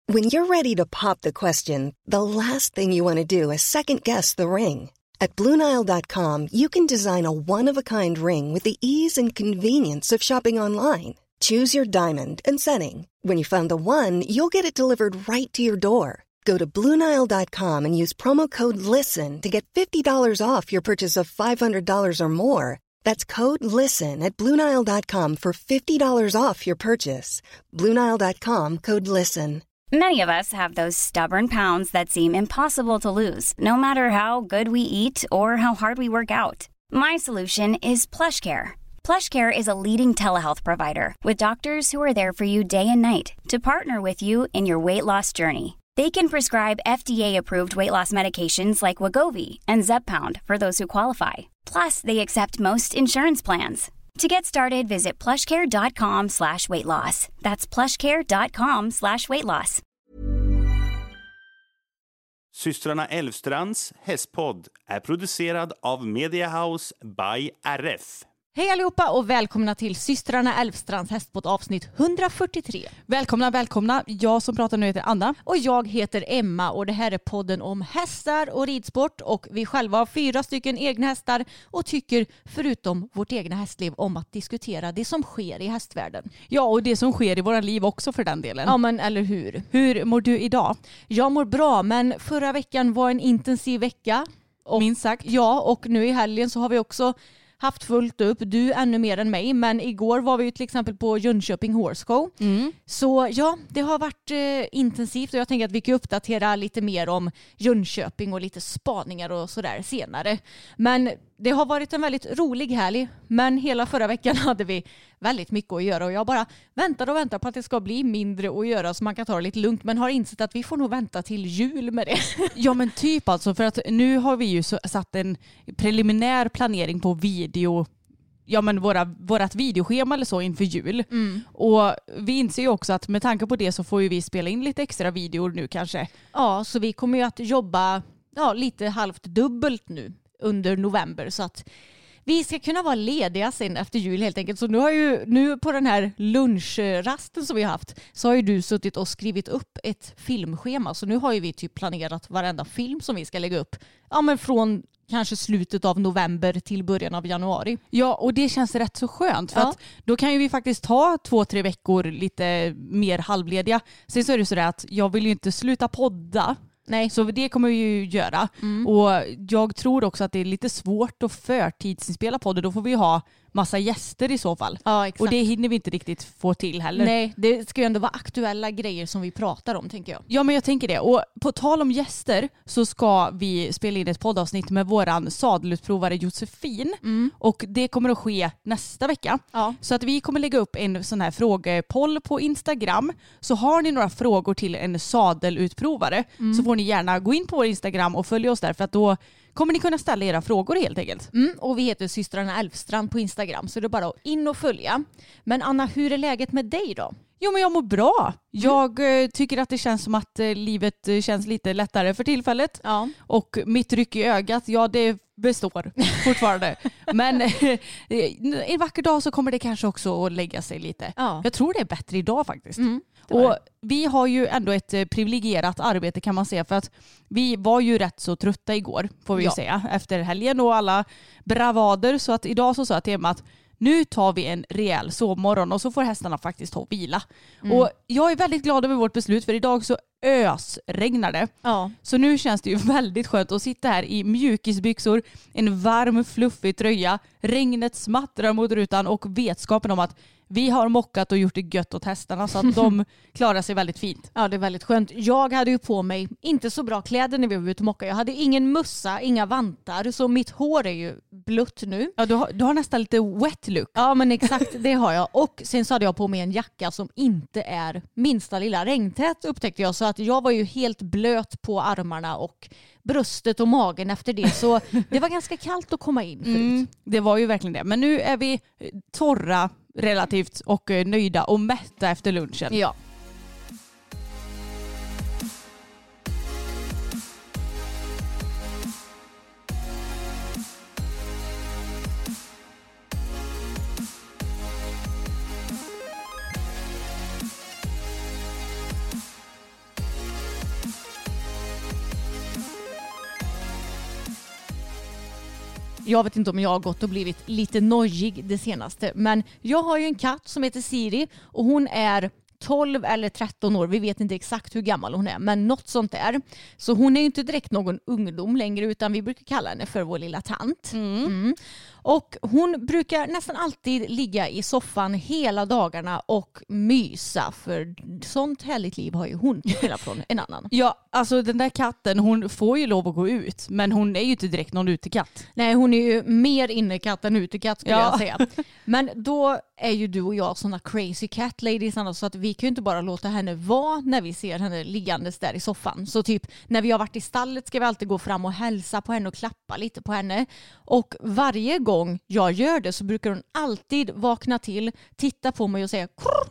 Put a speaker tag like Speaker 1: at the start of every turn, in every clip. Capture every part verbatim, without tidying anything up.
Speaker 1: When you're ready to pop the question, the last thing you want to do is second-guess the ring. At Blue Nile dot com, you can design a one-of-a-kind ring with the ease and convenience of shopping online. Choose your diamond and setting. When you find the one, you'll get it delivered right to your door. Go to Blue Nile dot com and use promo code LISTEN to get fifty dollars off your purchase of five hundred dollars or more. That's code LISTEN at Blue Nile dot com for fifty dollars off your purchase. Blue Nile dot com, code LISTEN.
Speaker 2: Many of us have those stubborn pounds that seem impossible to lose, no matter how good we eat or how hard we work out. My solution is PlushCare. PlushCare is a leading telehealth provider with doctors who are there for you day and night to partner with you in your weight loss journey. They can prescribe F D A-approved weight loss medications like Wegovy and Zepbound for those who qualify. Plus, they accept most insurance plans. To get started, visit plushcare.com slash weight loss. That's plushcare.com slash weight loss.
Speaker 3: Systrarna Elfstrands hästpodd är producerad av Media House by R F.
Speaker 4: Hej allihopa och välkomna till Systrarna Elfstrands hästpodd avsnitt hundrafyrtiotre.
Speaker 5: Välkomna, välkomna. Jag som pratar nu heter Anna.
Speaker 4: Och jag heter Emma och det här är podden om hästar och ridsport. Och vi själva har fyra stycken egna hästar och tycker förutom vårt egna hästliv om att diskutera det som sker i hästvärlden.
Speaker 5: Ja, och det som sker i våra liv också för den delen.
Speaker 4: Ja, men eller hur?
Speaker 5: Hur mår du idag?
Speaker 4: Jag mår bra, men förra veckan var en intensiv vecka. Och,
Speaker 5: minst sagt.
Speaker 4: Ja, och nu i helgen så har vi också haft fullt upp, du ännu mer än mig, men igår var vi ju till exempel på Jönköping Horse Show. Mm. Så ja, det har varit eh, intensivt och jag tänker att vi kan uppdatera lite mer om Jönköping och lite spaningar och sådär senare. Men det har varit en väldigt rolig helg, men hela förra veckan hade vi väldigt mycket att göra och jag bara väntar och väntar på att det ska bli mindre att göra så man kan ta det lite lugnt, men har insett att vi får nog vänta till jul med det.
Speaker 5: Ja, men typ alltså, för att nu har vi ju satt en preliminär planering på video, ja men våra, vårat videoschema eller så inför jul. Mm. Och vi inser ju också att med tanke på det så får ju vi spela in lite extra videor nu kanske.
Speaker 4: Ja, så vi kommer ju att jobba ja, lite halvt dubbelt nu under november så att vi ska kunna vara lediga sen efter jul helt enkelt. Så nu har ju nu på den här lunchrasten som vi har haft så har ju du suttit och skrivit upp ett filmschema. Så nu har ju vi typ planerat varenda film som vi ska lägga upp. Ja, men från kanske slutet av november till början av januari.
Speaker 5: Ja, och det känns rätt så skönt för ja. att då kan ju vi faktiskt ta två, tre veckor lite mer halvlediga. Sen så är det så där att jag vill ju inte sluta podda. Nej. Så det kommer vi ju göra. Mm. Och jag tror också att det är lite svårt att förtidsinspela podden. Då får vi ha massa gäster i så fall.
Speaker 4: Ja, exakt.
Speaker 5: Och det hinner vi inte riktigt få till heller.
Speaker 4: Nej, det ska ju ändå vara aktuella grejer som vi pratar om, tänker jag.
Speaker 5: Ja, men jag tänker det. Och på tal om gäster så ska vi spela in ett poddavsnitt med våran sadelutprovare Josefin. Mm. Och det kommer att ske nästa vecka. Ja. Så att vi kommer lägga upp en sån här frågepoll på Instagram. Så har ni några frågor till en sadelutprovare mm. så får ni gärna gå in på vår Instagram och följa oss där, för att då kommer ni kunna ställa era frågor helt enkelt.
Speaker 4: Mm, och vi heter Systrarna Elfstrand på Instagram, så det är bara att in och följa. Men Anna, hur är läget med dig då?
Speaker 5: Jo, men jag mår bra. Jag mm. tycker att det känns som att livet känns lite lättare för tillfället. Ja. Och mitt ryck i ögat, ja det består fortfarande. Men en vacker dag så kommer det kanske också att lägga sig lite. Ja. Jag tror det är bättre idag faktiskt. Mm, och vi har ju ändå ett privilegierat arbete kan man säga, för att vi var ju rätt så trötta igår får vi ja. ju säga efter helgen och alla bravader, så att idag så sa jag till Emma att nu tar vi en rejäl sovmorgon och så får hästarna faktiskt ta och vila. Mm. Och jag är väldigt glad över vårt beslut, för idag så ösregnar det. Ja. Så nu känns det ju väldigt skönt att sitta här i mjukisbyxor, en varm fluffig tröja, regnet smattrar mot rutan och vetskapen om att vi har mockat och gjort det gött åt hästarna så att de klarar sig väldigt fint.
Speaker 4: Ja, det är väldigt skönt. Jag hade ju på mig inte så bra kläder när vi var ute och mocka. Jag hade ingen mössa, inga vantar, så mitt hår är ju blött nu.
Speaker 5: Ja, du har, du har nästan lite wet look.
Speaker 4: Ja, men exakt, det har jag. Och sen så hade jag på mig en jacka som inte är minsta lilla regntät, upptäckte jag. Så att jag var ju helt blöt på armarna och bröstet och magen efter det. Så det var ganska kallt att komma in förut. Mm,
Speaker 5: det var ju verkligen det. Men nu är vi torra relativt och nöjda och mätta efter lunchen.
Speaker 4: Ja. Jag vet inte om jag har gått och blivit lite nojig det senaste. Men jag har ju en katt som heter Siri och hon är tolv eller tretton år. Vi vet inte exakt hur gammal hon är, men något sånt där. Så hon är ju inte direkt någon ungdom längre, utan vi brukar kalla henne för vår lilla tant. Mm. Mm. Och hon brukar nästan alltid ligga i soffan hela dagarna och mysa, för sånt härligt liv har ju hon till skillnad från en annan.
Speaker 5: Ja, alltså den där katten, hon får ju lov att gå ut, men hon är ju inte direkt någon utekatt.
Speaker 4: Nej, hon är ju mer innekatt än utekatt skulle ja. jag säga. Men då är ju du och jag såna crazy cat ladies, så att vi kan ju inte bara låta henne vara när vi ser henne liggandes där i soffan. Så typ när vi har varit i stallet ska vi alltid gå fram och hälsa på henne och klappa lite på henne. Och varje gång jag gör det så brukar hon alltid vakna till, titta på mig och säga kurr.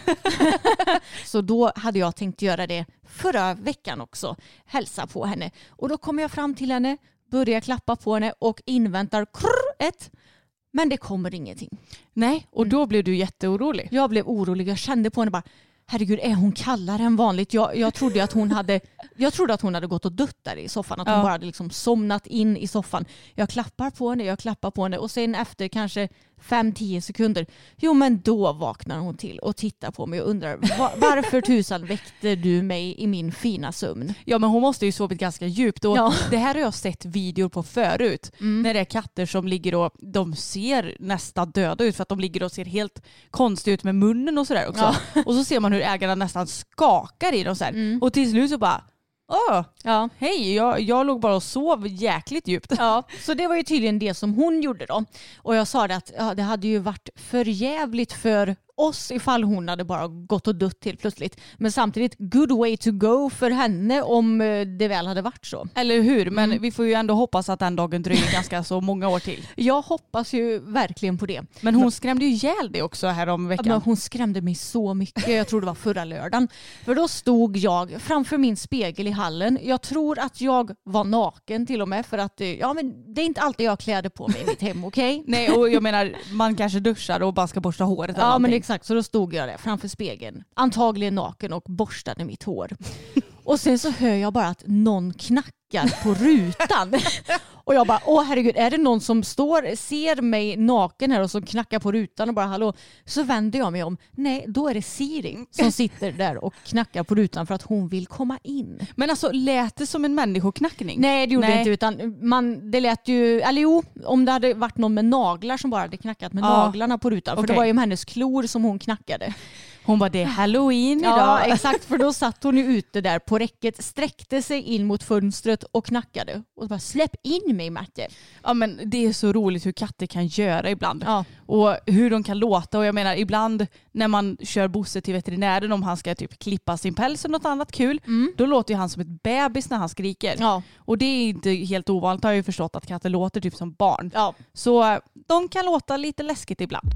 Speaker 4: Så då hade jag tänkt göra det förra veckan också. Hälsa på henne. Och då kommer jag fram till henne, börjar klappa på henne och inväntar kurr ett. Men det kommer ingenting.
Speaker 5: Nej, och då blev du jätteorolig.
Speaker 4: Jag blev orolig. Jag kände på henne bara, herregud, är hon kallare än vanligt? Jag, jag, trodde att hon hade, jag trodde att hon hade gått och dött där i soffan. Att hon ja. bara hade liksom somnat in i soffan. Jag klappar på henne, jag klappar på henne. Och sen efter kanske fem till tio sekunder, jo men då vaknar hon till och tittar på mig och undrar, var, varför tusan väckte du mig i min fina sömn?
Speaker 5: Ja, men hon måste ju sovit ganska djupt. Och ja. Det här har jag sett videor på förut. Mm. När det är katter som ligger och de ser nästan döda ut för att de ligger och ser helt konstigt ut med munnen och sådär också. Ja. Och så ser man hur ägarna nästan skakar i dem så här. Mm. Och till slut så bara, åh, ja. hej, jag, jag låg bara och sov jäkligt djupt.
Speaker 4: Ja, så det var ju tydligen det som hon gjorde då. Och jag sa det att ja, det hade ju varit för jävligt för oss ifall hon hade bara gått och dött till plötsligt. Men samtidigt, good way to go för henne om det väl hade varit så.
Speaker 5: Eller hur? Men mm. vi får ju ändå hoppas att den dagen dröjer ganska så många år till.
Speaker 4: Jag hoppas ju verkligen på det.
Speaker 5: Men hon skrämde ju ihjäl det också här om veckan.
Speaker 4: Men hon skrämde mig så mycket. Jag tror det var förra lördagen. För då stod jag framför min spegel i hallen. Jag tror att jag var naken till och med, för att ja, men det är inte alltid jag har kläder på mig i mitt hem, okej? Okay?
Speaker 5: Nej, och jag menar, man kanske duschar och bara ska borsta håret.
Speaker 4: Ja, men exakt, så då stod jag där framför spegeln, antagligen naken, och borstade mitt hår. Och sen så hör jag bara att någon knackar på rutan. Och jag bara, åh herregud, är det någon som står, ser mig naken här och som knackar på rutan och bara hallå? Så vänder jag mig om. Nej, då är det Siri som sitter där och knackar på rutan för att hon vill komma in.
Speaker 5: Men alltså, lät det som en människoknackning?
Speaker 4: Nej, det gjorde Nej. det inte, utan man, det lät ju, eller jo, om det hade varit någon med naglar som bara hade knackat med ja. naglarna på rutan. För okay. det var ju med hennes klor som hon knackade.
Speaker 5: Hon var det Halloween idag.
Speaker 4: Ja, exakt. För då satt hon ju ute där på räcket, sträckte sig in mot fönstret och knackade. Och bara, släpp in mig, Märte.
Speaker 5: Ja, men det är så roligt hur katter kan göra ibland.
Speaker 4: Ja.
Speaker 5: Och hur de kan låta. Och jag menar, ibland när man kör Bosse till veterinären, om han ska typ klippa sin päls eller något annat kul, mm. då låter ju han som ett bebis när han skriker.
Speaker 4: Ja.
Speaker 5: Och det är inte helt ovanligt, har jag ju förstått, att katter låter typ som barn.
Speaker 4: Ja.
Speaker 5: Så de kan låta lite läskigt ibland.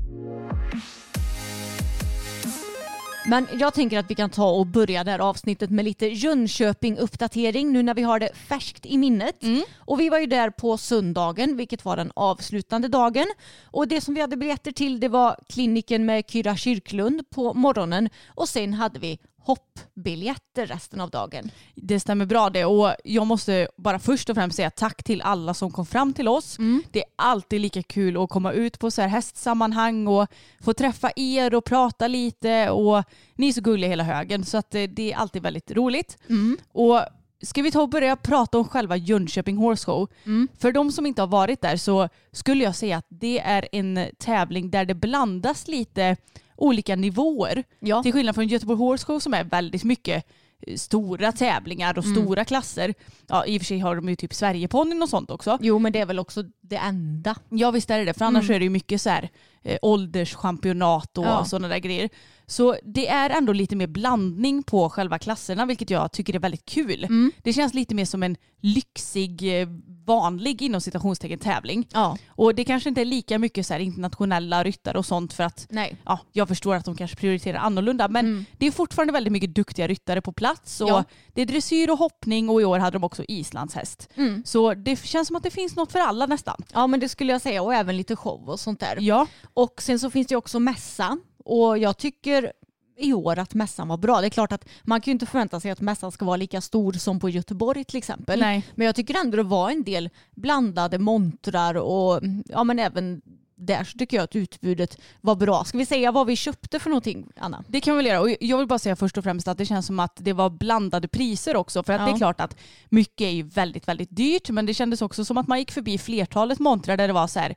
Speaker 4: Men jag tänker att vi kan ta och börja det här avsnittet med lite Jönköping-uppdatering nu när vi har det färskt i minnet. Mm. Och vi var ju där på söndagen, vilket var den avslutande dagen. Och det som vi hade biljetter till, det var kliniken med Kyra Kyrklund på morgonen. Och sen hade vi hoppbiljetter resten av dagen.
Speaker 5: Det stämmer bra det, och jag måste bara först och främst säga tack till alla som kom fram till oss. Mm. Det är alltid lika kul att komma ut på så här hästsammanhang och få träffa er och prata lite, och ni är så gulliga hela högen, så att det är alltid väldigt roligt. Mm. Och ska vi ta och börja prata om själva Jönköping Horse Show? Mm. För de som inte har varit där så skulle jag säga att det är en tävling där det blandas lite olika nivåer. Ja. Till skillnad från Göteborg Horse Show som är väldigt mycket stora tävlingar och mm. stora klasser. Ja, i och för sig har de ju typ Sverigeponnyn och sånt också.
Speaker 4: Jo, men det är väl också det enda.
Speaker 5: Ja, visst är det det. För annars mm. är det ju mycket så här eh, ålderschampionat och ja. sådana där grejer. Så det är ändå lite mer blandning på själva klasserna, vilket jag tycker är väldigt kul. Mm. Det känns lite mer som en lyxig, vanlig inom citationstecken tävling. Ja. Och det kanske inte är lika mycket så här internationella ryttare och sånt, för att
Speaker 4: Nej.
Speaker 5: Ja, jag förstår att de kanske prioriterar annorlunda. Men mm. det är fortfarande väldigt mycket duktiga ryttare på plats. Och ja. det är dressyr och hoppning, och i år hade de också islandshäst. Mm. Så det känns som att det finns något för alla nästan.
Speaker 4: Ja, men det skulle jag säga. Och även lite show och sånt där.
Speaker 5: Ja.
Speaker 4: Och sen så finns det också mässa. Och jag tycker i år att mässan var bra. Det är klart att man kan ju inte förvänta sig att mässan ska vara lika stor som på Göteborg till exempel.
Speaker 5: Nej.
Speaker 4: Men jag tycker ändå det var en del blandade montrar och ja, men även där så tycker jag att utbudet var bra. Ska vi säga vad vi köpte för någonting, Anna?
Speaker 5: Det kan vi väl göra. Och jag vill bara säga först och främst att det känns som att det var blandade priser också. För att ja. det är klart att mycket är ju väldigt, väldigt dyrt. Men det kändes också som att man gick förbi flertalet montrar där det var så här,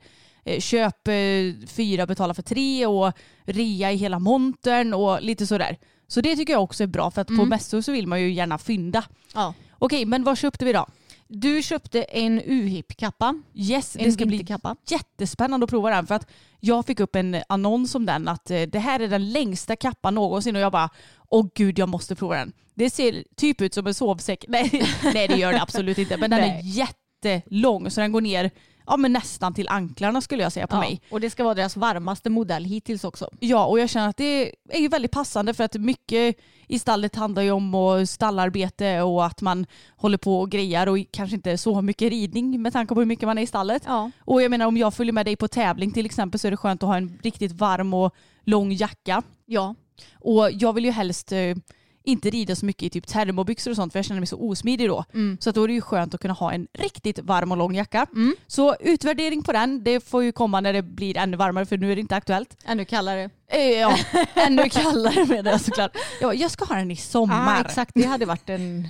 Speaker 5: köp fyra, betala för tre och rea i hela montern och lite sådär. Så det tycker jag också är bra, för att mm. på mässor så vill man ju gärna fynda. Ja. Okej, men vad köpte vi då?
Speaker 4: Du köpte en U H I P-kappa.
Speaker 5: Yes,
Speaker 4: en
Speaker 5: det ska bli jättespännande att prova den, för att jag fick upp en annons om den att det här är den längsta kappan någonsin och jag bara, åh gud, jag måste prova den. Det ser typ ut som en sovsäck. Nej, nej det gör det absolut inte, men den är jättelång så den går ner ja, men nästan till anklarna skulle jag säga på ja, mig.
Speaker 4: Och det ska vara deras varmaste modell hittills också.
Speaker 5: Ja, och jag känner att det är ju väldigt passande, för att mycket i stallet handlar ju om och stallarbete och att man håller på och grejar och kanske inte så mycket ridning med tanke på hur mycket man är i stallet. Ja. Och jag menar, om jag följer med dig på tävling till exempel så är det skönt att ha en riktigt varm och lång jacka. Ja. Och jag vill ju helst inte rida så mycket i typ termobyxor och sånt, för jag känner mig så osmidig då. Mm. Så att då är det ju skönt att kunna ha en riktigt varm och lång jacka. Mm. Så utvärdering på den, det får ju komma när det blir ännu varmare, för nu är det inte aktuellt.
Speaker 4: Ännu kallare.
Speaker 5: Ja, ännu kallare med det såklart. Ja, jag ska ha den i sommar.
Speaker 4: Ah, exakt, det hade varit en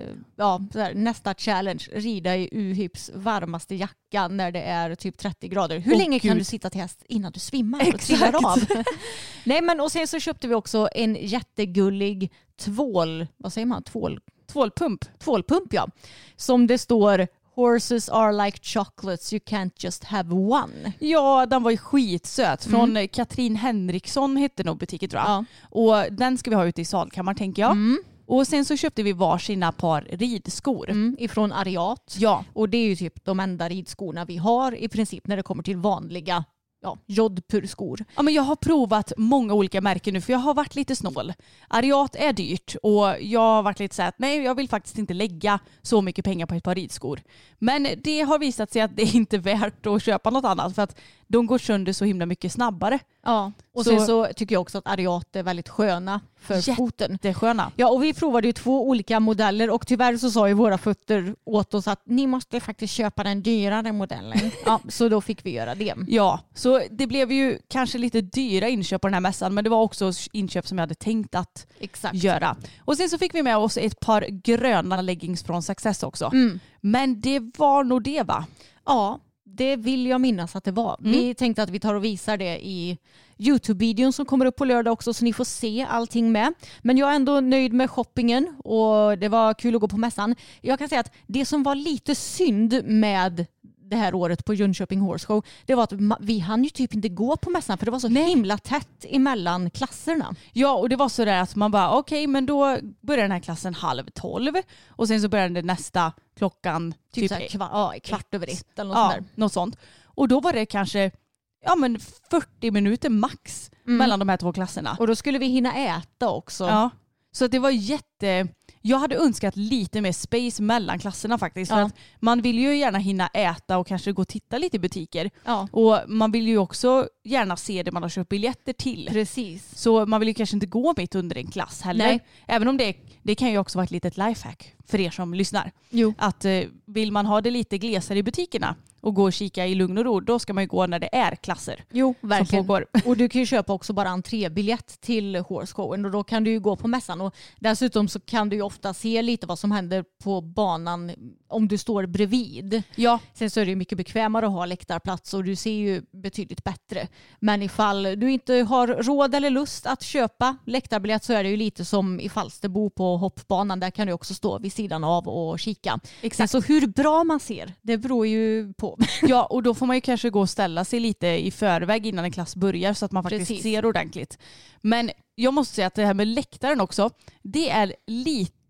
Speaker 4: ja, så här, nästa challenge. Rida i U H I Ps varmaste jacka när det är typ trettio grader. Hur oh, länge Gud. kan du sitta till häst innan du svimmar och trillar av? Nej, men och sen så köpte vi också en jättegullig tvål, vad säger man? Tvål,
Speaker 5: tvålpump.
Speaker 4: Tvålpump, ja. Som det står: horses are like chocolates, you can't just have one.
Speaker 5: Ja, den var ju skitsöt. Från mm. Katrin Henriksson hette nog butiken, tror jag. Ja. Och den ska vi ha ute i Salkammaren, tänker jag. Mm. Och sen så köpte vi varsina par ridskor.
Speaker 4: Mm, ifrån Ariat.
Speaker 5: Ja.
Speaker 4: Och det är ju typ de enda ridskorna vi har i princip när det kommer till vanliga ja, jodhpurskor.
Speaker 5: Ja, men jag har provat många olika märken nu, för jag har varit lite snål. Ariat är dyrt och jag har varit lite så att nej, jag vill faktiskt inte lägga så mycket pengar på ett par ridskor. Men det har visat sig att det är inte värt att köpa något annat, för att de går sönder så himla mycket snabbare.
Speaker 4: Ja, och så, sen så tycker jag också att Ariat är väldigt sköna för foten.
Speaker 5: Jättesköna.
Speaker 4: Ja, och vi provade ju två olika modeller och tyvärr så sa ju våra fötter åt oss att ni måste faktiskt köpa den dyrare modellen. Ja, så då fick vi göra det.
Speaker 5: Ja, så det blev ju kanske lite dyra inköp på den här mässan, men det var också inköp som jag hade tänkt att Exakt. göra. Och sen så fick vi med oss ett par gröna leggings från Success också. Mm. Men det var nog det, va?
Speaker 4: Ja, det vill jag minnas att det var. Mm. Vi tänkte att vi tar och visar det i YouTube-videon som kommer upp på lördag också, så ni får se allting med. Men jag är ändå nöjd med shoppingen och det var kul att gå på mässan. Jag kan säga att det som var lite synd med det här året på Jönköping Horse Show, det var att vi hann ju typ inte gå på mässan, för det var så Nej. himla tätt emellan klasserna.
Speaker 5: Ja, och det var så där att man bara, okej, okay, men då börjar den här klassen halv tolv och sen så börjar det nästa klockan
Speaker 4: typ, typ så här, kvar, ja, kvart över ett eller något,
Speaker 5: ja,
Speaker 4: sånt där.
Speaker 5: något sånt. Och då var det kanske ja, men fyrtio minuter max mm. mellan de här två klasserna.
Speaker 4: Och då skulle vi hinna äta också.
Speaker 5: Ja, så det var jätte... Jag hade önskat lite mer space mellan klasserna faktiskt. Ja. För att man vill ju gärna hinna äta och kanske gå och titta lite i butiker. Ja. Och man vill ju också gärna se det man har köpt biljetter till.
Speaker 4: Precis.
Speaker 5: Så man vill ju kanske inte gå mitt under en klass heller. Nej. Även om det, det kan ju också vara ett litet lifehack för er som lyssnar. Jo. Att eh, vill man ha det lite glesare i butikerna och gå och kika i lugn och ro, då ska man ju gå när det är klasser.
Speaker 4: Jo, verkligen. Och du kan ju köpa också bara entrébiljett till Horse Showen och då kan du ju gå på mässan. Och dessutom så kan du ju ofta se lite vad som händer på banan om du står bredvid. Ja. Sen så är det ju mycket bekvämare att ha läktarplats och du ser ju betydligt bättre. Men ifall du inte har råd eller lust att köpa läktarbiljett så är det ju lite som i Falsterbo på hoppbanan. Där kan du också stå vid sidan av och kika. Exakt. Så hur bra man ser, det beror ju på.
Speaker 5: Ja, och då får man ju kanske gå och ställa sig lite i förväg innan en klass börjar så att man faktiskt Precis. ser ordentligt. Men jag måste säga att det här med läktaren också, det är lite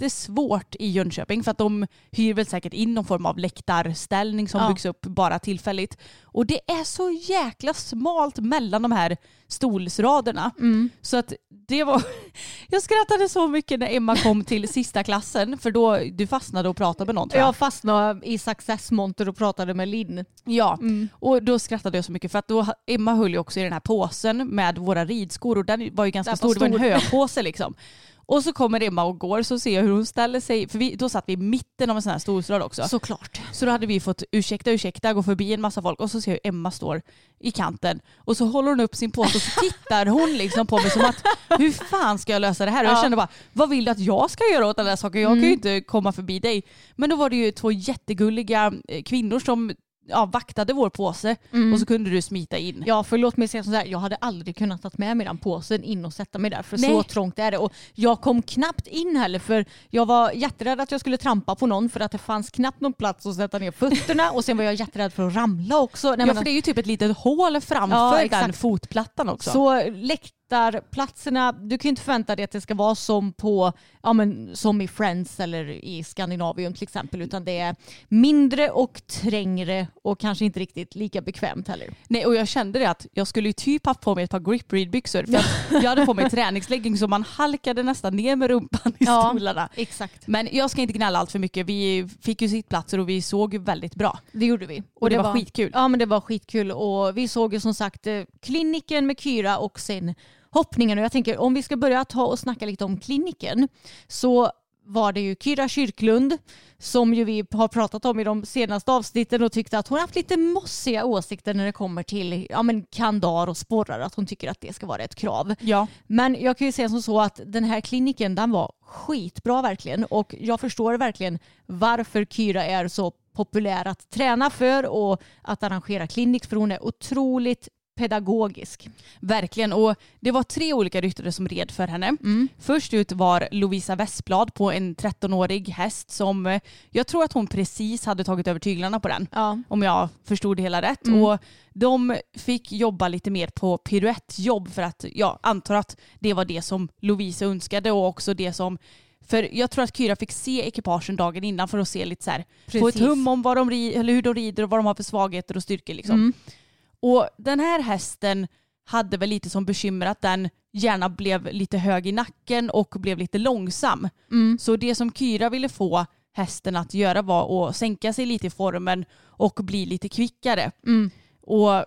Speaker 5: lite svårt i Jönköping för att de hyr väl säkert in någon form av läktarställning som ja. byggs upp bara tillfälligt. Och det är så jäkla smalt mellan de här stolsraderna. Mm. Så att det var... Jag skrattade så mycket när Emma kom till sista klassen för då du fastnade och pratade med någon, tror jag.
Speaker 4: Jag fastnade i Success Monter och pratade med Linn.
Speaker 5: Ja, mm. och då skrattade jag så mycket för att då Emma höll ju också i den här påsen med våra ridskor och den var ju ganska stor. stor, det var en höpåse liksom. Och så kommer Emma och går så ser jag hur hon ställer sig. För vi, då satt vi i mitten av en sån här storstrad också.
Speaker 4: Såklart.
Speaker 5: Så då hade vi fått ursäkta, ursäkta, gå förbi en massa folk. Och så ser jag hur Emma står i kanten. Och så håller hon upp sin påse och så tittar hon liksom på mig som att hur fan ska jag lösa det här? Och jag ja. kände bara, vad vill du att jag ska göra åt den där saken? Jag mm. kan ju inte komma förbi dig. Men då var det ju två jättegulliga kvinnor som... Ja, vaktade vår påse mm. och så kunde du smita in.
Speaker 4: Ja, för låt mig säga så här, jag hade aldrig kunnat ta med mig den påsen in och sätta mig där för Nej. så trångt är det. Och jag kom knappt in heller för jag var jätterädd att jag skulle trampa på någon för att det fanns knappt någon plats att sätta ner fötterna och sen var jag jätterädd för att ramla också. Nej,
Speaker 5: ja,
Speaker 4: men,
Speaker 5: för det är ju typ ett litet hål framför ja, den fotplattan också.
Speaker 4: Så läkt platserna, du kan inte förvänta dig att det ska vara som på ja men som i Friends eller i Skandinavien till exempel, utan det är mindre och trängre och kanske inte riktigt lika bekvämt heller.
Speaker 5: Nej, och jag kände det att jag skulle ju typ haft på mig ett par grip read byxor för att jag hade på mig träningslegging så man halkade nästan ner med rumpan i
Speaker 4: ja,
Speaker 5: stolarna.
Speaker 4: Exakt.
Speaker 5: Men jag ska inte gnälla allt för mycket. Vi fick ju sittplatser och vi såg ju väldigt bra.
Speaker 4: Det gjorde vi.
Speaker 5: Och, och det, det var, var skitkul.
Speaker 4: Ja, men det var skitkul och vi såg ju som sagt kliniken med Kyra och sen hoppningen. Och jag tänker om vi ska börja ta och snacka lite om kliniken så var det ju Kyra Kyrklund som ju vi har pratat om i de senaste avsnitten och tyckte att hon har haft lite mossiga åsikter när det kommer till ja, men kandar och sporrar, att hon tycker att det ska vara ett krav.
Speaker 5: Ja.
Speaker 4: Men jag kan ju säga som så att den här kliniken den var skitbra verkligen och jag förstår verkligen varför Kyra är så populär att träna för och att arrangera klinik för hon är otroligt pedagogisk.
Speaker 5: Verkligen, och det var tre olika ryttare som red för henne. Mm. Först ut var Lovisa Westblad på en trettonårig häst som jag tror att hon precis hade tagit över tyglarna på den. Ja. Om jag förstod det hela rätt. Mm. Och de fick jobba lite mer på piruettjobb för att jag antar att det var det som Lovisa önskade och också det som för jag tror att Kyra fick se ekipagen dagen innan för att se lite så här, få ett hum om vad de ri- eller hur de rider och vad de har för svagheter och styrkor liksom. Mm. Och den här hästen hade väl lite som bekymmer att den gärna blev lite hög i nacken och blev lite långsam. Mm. Så det som Kyra ville få hästen att göra var att sänka sig lite i formen och bli lite kvickare. Mm. Och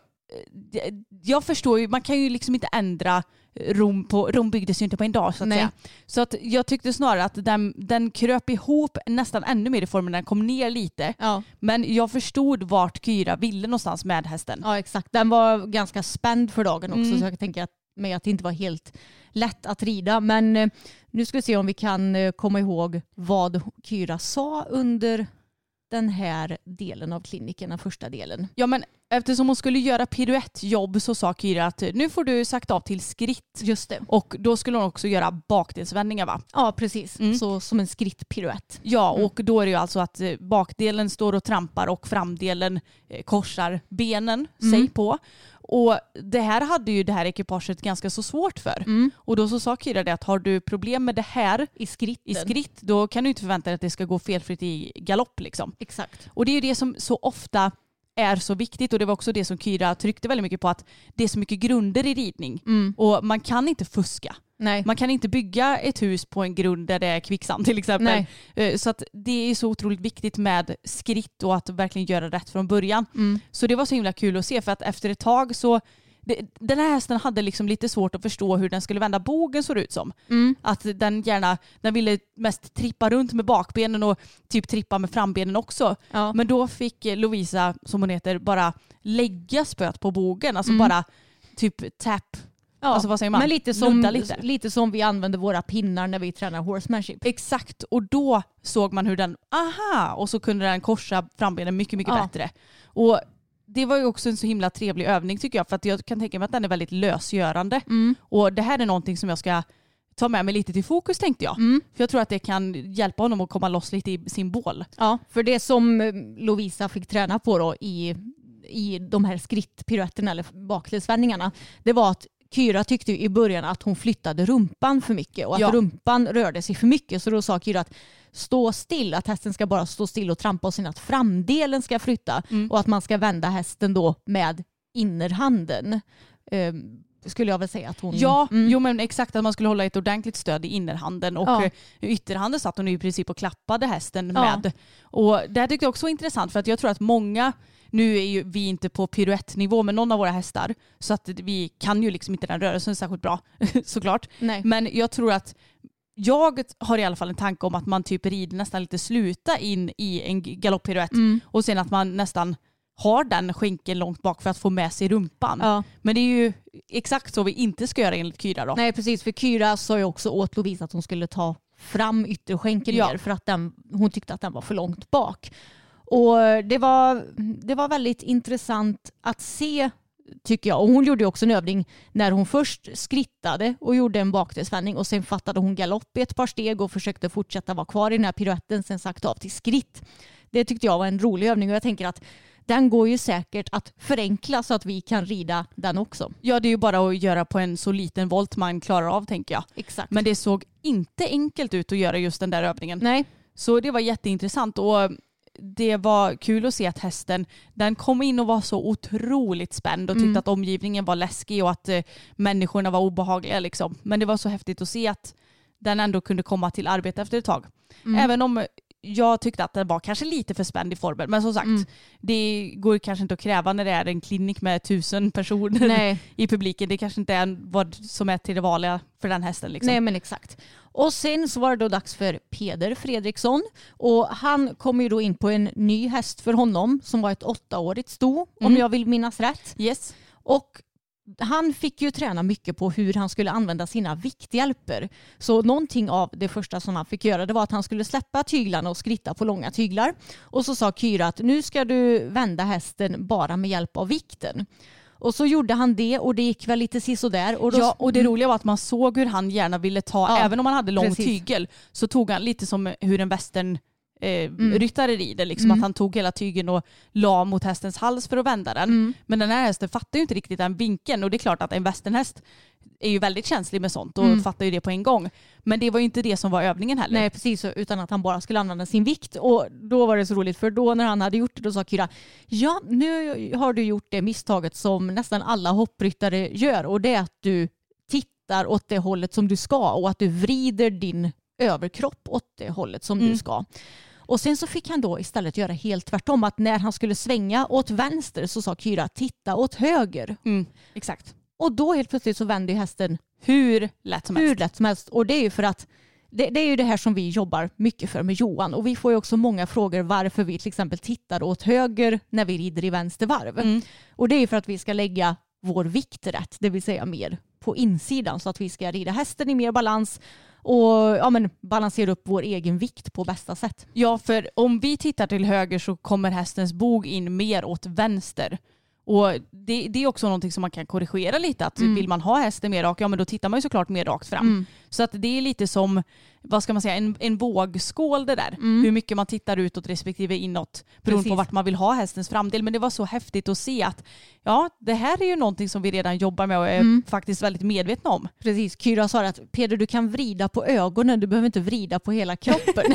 Speaker 5: jag förstår ju, man kan ju liksom inte ändra Rom, på, Rom byggdes ju inte på en dag så att
Speaker 4: Nej.
Speaker 5: säga. Så att jag tyckte snarare att den, den kröp ihop nästan ännu mer i formen när den kom ner lite. Ja. Men jag förstod vart Kyra ville någonstans med hästen.
Speaker 4: Ja exakt, den var ganska spänd för dagen också mm. så jag tänker att, mig att det inte var helt lätt att rida. Men eh, nu ska vi se om vi kan eh, komma ihåg vad Kyra sa under den här delen av kliniken, den första delen.
Speaker 5: Ja men eftersom hon skulle göra piruettjobb så sa Kyra att nu får du sagt av till skritt.
Speaker 4: Just det.
Speaker 5: Och då skulle hon också göra bakdelsvändningar va?
Speaker 4: Ja precis, mm. så som en skrittpiruett.
Speaker 5: Ja mm. och då är det ju alltså att bakdelen står och trampar och framdelen korsar benen mm. sig på. Och det här hade ju det här ekipaget ganska så svårt för. Mm. Och då så sa Kyra det att har du problem med det här
Speaker 4: i skritt,
Speaker 5: i skritt då kan du inte förvänta dig att det ska gå felfritt i galopp liksom.
Speaker 4: Exakt.
Speaker 5: Och det är ju det som så ofta är så viktigt och det var också det som Kyra tryckte väldigt mycket på att det är så mycket grunder i ridning mm. och man kan inte fuska.
Speaker 4: Nej.
Speaker 5: Man kan inte bygga ett hus på en grund där det är kvicksand till exempel. Nej. Så att det är så otroligt viktigt med skritt och att verkligen göra rätt från början. Mm. Så det var så himla kul att se för att efter ett tag så det, den här hästen hade liksom lite svårt att förstå hur den skulle vända bogen såg ut som. Mm. Att den gärna, den ville mest trippa runt med bakbenen och typ trippa med frambenen också. Ja. Men då fick Lovisa, som hon heter, bara lägga spöt på bogen. Alltså mm. bara typ tap.
Speaker 4: Ja,
Speaker 5: alltså, vad säger man?
Speaker 4: Men lite som, lite. lite som vi använder våra pinnar när vi tränar horsemanship.
Speaker 5: Exakt, och då såg man hur den, aha, och så kunde den korsa frambenen mycket, mycket ja. bättre. Och det var ju också en så himla trevlig övning tycker jag, för att jag kan tänka mig att den är väldigt lösgörande. Mm. Och det här är någonting som jag ska ta med mig lite till fokus tänkte jag. Mm. För jag tror att det kan hjälpa honom att komma loss lite i sin bål.
Speaker 4: Ja, för det som Lovisa fick träna på då i, i de här skrittpiruetterna eller bakledsvändningarna, det var att Kyra tyckte i början att hon flyttade rumpan för mycket och att
Speaker 5: ja.
Speaker 4: rumpan rörde sig för mycket. Så då sa Kyra att stå still, att hästen ska bara stå still och trampa och sen att framdelen ska flytta mm. och att man ska vända hästen då med innerhanden. Um, skulle jag väl säga att hon...
Speaker 5: Ja,
Speaker 4: mm.
Speaker 5: jo, men exakt, att man skulle hålla ett ordentligt stöd i innerhanden och ja. ytterhanden satt hon i princip och klappade hästen med. Ja. Och det här tyckte jag också var intressant för att jag tror att många, nu är ju vi inte på piruettnivå med någon av våra hästar så att vi kan ju liksom inte den rörelsen särskilt bra såklart.
Speaker 4: Nej.
Speaker 5: Men jag tror att jag har i alla fall en tanke om att man typ rider nästan lite sluta in i en galopppiruett mm. och sen att man nästan har den skänken långt bak för att få med sig rumpan. Ja. Men det är ju exakt så vi inte ska göra enligt Kyra då.
Speaker 4: Nej, precis. För Kyra sa ju också åt Lovisa att hon skulle ta fram ytterskänken ja. mer för att den, hon tyckte att den var för långt bak. Och det var, det var väldigt intressant att se, tycker jag. Och hon gjorde också en övning när hon först skrittade och gjorde en bakdelsvändning och sen fattade hon galopp i ett par steg och försökte fortsätta vara kvar i den här piruetten, sen sagt av till skritt. Det tyckte jag var en rolig övning och jag tänker att den går ju säkert att förenkla så att vi kan rida den också.
Speaker 5: Ja, det är ju bara att göra på en så liten volt man klarar av, tänker jag.
Speaker 4: Exakt.
Speaker 5: Men det såg inte enkelt ut att göra just den där övningen.
Speaker 4: Nej.
Speaker 5: Så det var jätteintressant och det var kul att se att hästen, den kom in och var så otroligt spänd och tyckte mm. att omgivningen var läskig och att eh, människorna var obehagliga liksom. Men det var så häftigt att se att den ändå kunde komma till arbete efter ett tag. Mm. Även om jag tyckte att den var kanske lite för spänd i formen. Men som sagt, mm. det går kanske inte att kräva när det är en klinik med tusen personer Nej. i publiken. Det kanske inte är vad som är till det vanliga för den hästen. Liksom.
Speaker 4: Nej, men exakt. Och sen så var det då dags för Peder Fredriksson. Och han kom ju då in på en ny häst för honom som var ett åttaårigt sto, mm. om jag vill minnas rätt.
Speaker 5: Yes.
Speaker 4: Och han fick ju träna mycket på hur han skulle använda sina vikthjälper. Så någonting av det första som han fick göra det var att han skulle släppa tyglarna och skritta på långa tyglar. Och så sa Kyra att nu ska du vända hästen bara med hjälp av vikten. Och så gjorde han det och det gick väl lite sisådär. Och då...
Speaker 5: Ja, och det roliga var att man såg hur han gärna ville ta, ja, även om han hade lång precis. tygel, så tog han lite som hur en västern Eh, mm. ryttare rider, liksom mm. att han tog hela tygen och la mot hästens hals för att vända den. Mm. Men den här hästen fattar ju inte riktigt den vinkeln och det är klart att en västernhäst är ju väldigt känslig med sånt och mm. fattar ju det på en gång. Men det var ju inte det som var övningen heller.
Speaker 4: Nej, precis, utan att han bara skulle använda sin vikt. Och då var det så roligt för då när han hade gjort det då sa Kyra, ja nu har du gjort det misstaget som nästan alla hoppryttare gör och det är att du tittar åt det hållet som du ska och att du vrider din överkropp åt det hållet som mm. du ska. Och sen så fick han då istället göra helt tvärtom. Att när han skulle svänga åt vänster så sa Kyra titta åt höger.
Speaker 5: Mm, exakt.
Speaker 4: Och då helt plötsligt så vände hästen
Speaker 5: hur lätt som
Speaker 4: hur
Speaker 5: helst.
Speaker 4: Lätt som helst. Och det är ju för att det, det är ju det här som vi jobbar mycket för med Johan. Och vi får ju också många frågor varför vi till exempel tittar åt höger när vi rider i vänster varv. Mm. Och det är ju för att vi ska lägga vår vikt rätt. Det vill säga mer på insidan så att vi ska rida hästen i mer balans och ja, men balansera upp vår egen vikt på bästa sätt.
Speaker 5: Ja, för om vi tittar till höger så kommer hästens bog in mer åt vänster. Och det, det är också någonting som man kan korrigera lite. Att mm. vill man ha hästen mer rak, ja men då tittar man ju såklart mer rakt fram. Mm. Så att det är lite som, vad ska man säga, en, en vågskål det där. Mm. Hur mycket man tittar utåt respektive inåt beroende Precis. på vart man vill ha hästens framdel. Men det var så häftigt att se att ja, det här är ju någonting som vi redan jobbar med och är mm. faktiskt väldigt medvetna om.
Speaker 4: Precis, Kyra sa att Peder, du kan vrida på ögonen, du behöver inte vrida på hela kroppen.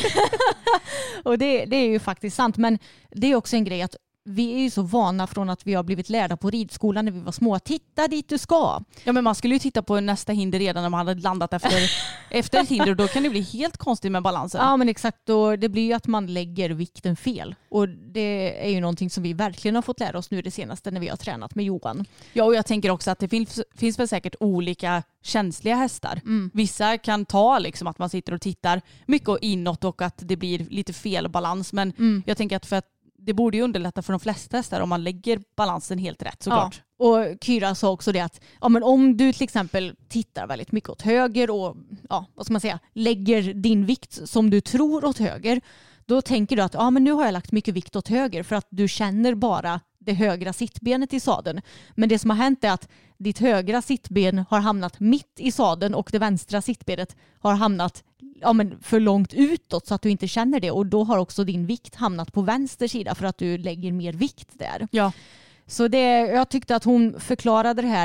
Speaker 4: Och det, det är ju faktiskt sant, men det är också en grej att vi är ju så vana från att vi har blivit lärda på ridskolan när vi var små. Titta dit du ska.
Speaker 5: Ja, men man skulle ju titta på nästa hinder redan när man hade landat efter, efter ett hinder och då kan det bli helt konstigt med balansen.
Speaker 4: Ja, men exakt. Och det blir ju att man lägger vikten fel. Och det är ju någonting som vi verkligen har fått lära oss nu det senaste när vi har tränat med Johan.
Speaker 5: Ja, och jag tänker också att det finns, finns väl säkert olika känsliga hästar. Mm. Vissa kan ta liksom att man sitter och tittar mycket inåt och att det blir lite fel balans. Men mm. jag tänker att för att det borde ju underlätta för de flesta hästar om man lägger balansen helt rätt såklart.
Speaker 4: Ja. Och Kyra sa också det att ja, men om du till exempel tittar väldigt mycket åt höger och ja, vad ska man säga, lägger din vikt som du tror åt höger, då tänker du att ja, men nu har jag lagt mycket vikt åt höger för att du känner bara det högra sittbenet i sadeln. Men det som har hänt är att ditt högra sittben har hamnat mitt i sadeln och det vänstra sittbenet har hamnat ja, men för långt utåt så att du inte känner det. Och då har också din vikt hamnat på vänster sida för att du lägger mer vikt där.
Speaker 5: Ja.
Speaker 4: Så det, jag tyckte att hon förklarade det här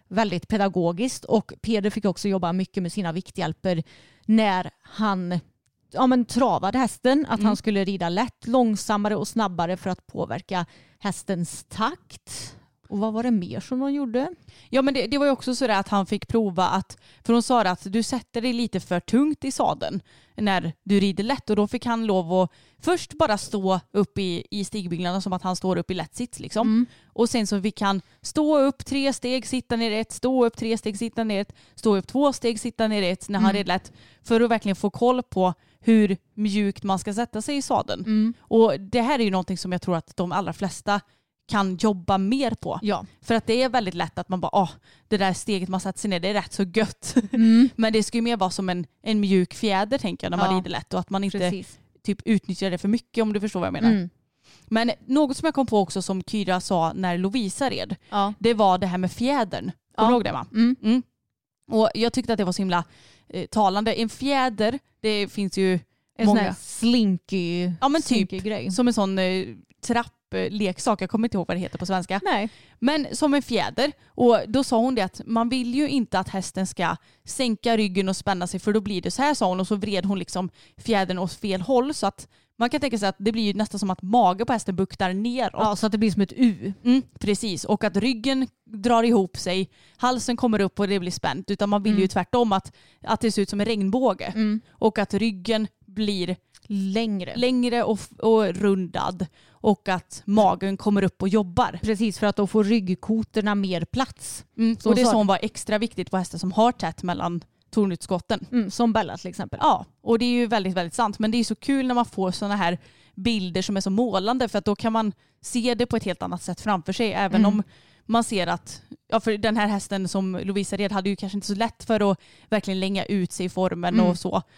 Speaker 4: väldigt pedagogiskt och Peder fick också jobba mycket med sina vikthjälper när han ja, men, travade hästen. Att mm. han skulle rida lätt, långsammare och snabbare för att påverka hästens takt. Och vad var det mer som de gjorde?
Speaker 5: Ja, men det, det var ju också så där att han fick prova att, för de sa att du sätter dig lite för tungt i sadeln när du rider lätt, och då fick han lov att först bara stå upp i, i stigbyggnaderna som att han står upp i lätt sits liksom. Mm. Och sen så fick han stå upp tre steg, sitta ner ett, stå upp tre steg, sitta ner ett, stå upp två steg, sitta ner ett när han mm. red lätt, för att verkligen få koll på hur mjukt man ska sätta sig i sadeln. Mm. Och det här är ju någonting som jag tror att de allra flesta kan jobba mer på. Ja. För att det är väldigt lätt att man bara, åh, det där steget man sätter sig ner, det är rätt så gött. Mm. Men det ska ju mer vara som en, en mjuk fjäder, tänker jag, när man ja. rider lätt. Och att man inte Precis. typ utnyttjar det för mycket, om du förstår vad jag menar. Mm. Men något som jag kom på också som Kyra sa när Lovisa red, ja. det var det här med fjädern. Kommer du ihåg det, va? Mm. Mm. Och jag tyckte att det var så himla eh, talande. En fjäder, det finns ju
Speaker 4: en många... sån här slinky,
Speaker 5: ja, men typ
Speaker 4: grej.
Speaker 5: Som en sån eh, trapp leksak, jag kommer inte ihåg vad det heter på svenska.
Speaker 4: Nej.
Speaker 5: Men som en fjäder. Och då sa hon det att man vill ju inte att hästen ska sänka ryggen och spänna sig, för då blir det så här, sa hon, och så vred hon liksom fjädern åt fel håll, så att man kan tänka sig att det blir ju nästan som att magen på hästen buktar neråt.
Speaker 4: Ja, så att det blir som ett U.
Speaker 5: Mm, precis, och att ryggen drar ihop sig, halsen kommer upp och det blir spänt, utan man vill mm. ju tvärtom att, att det ser ut som en regnbåge. Mm. Och att ryggen blir
Speaker 4: längre,
Speaker 5: längre och, och rundad, och att magen kommer upp och jobbar.
Speaker 4: Precis, för att då får ryggkotorna mer plats.
Speaker 5: Mm. Och det är som var extra viktigt på hästar som har tätt mellan tornutskotten.
Speaker 4: Mm, som Bella till exempel.
Speaker 5: Ja, och det är ju väldigt, väldigt sant. Men det är så kul när man får såna här bilder som är så målande, för att då kan man se det på ett helt annat sätt framför sig. Även mm. om man ser att, ja, för den här hästen som Lovisa red hade ju kanske inte så lätt för att verkligen länga ut sig i formen mm. och så.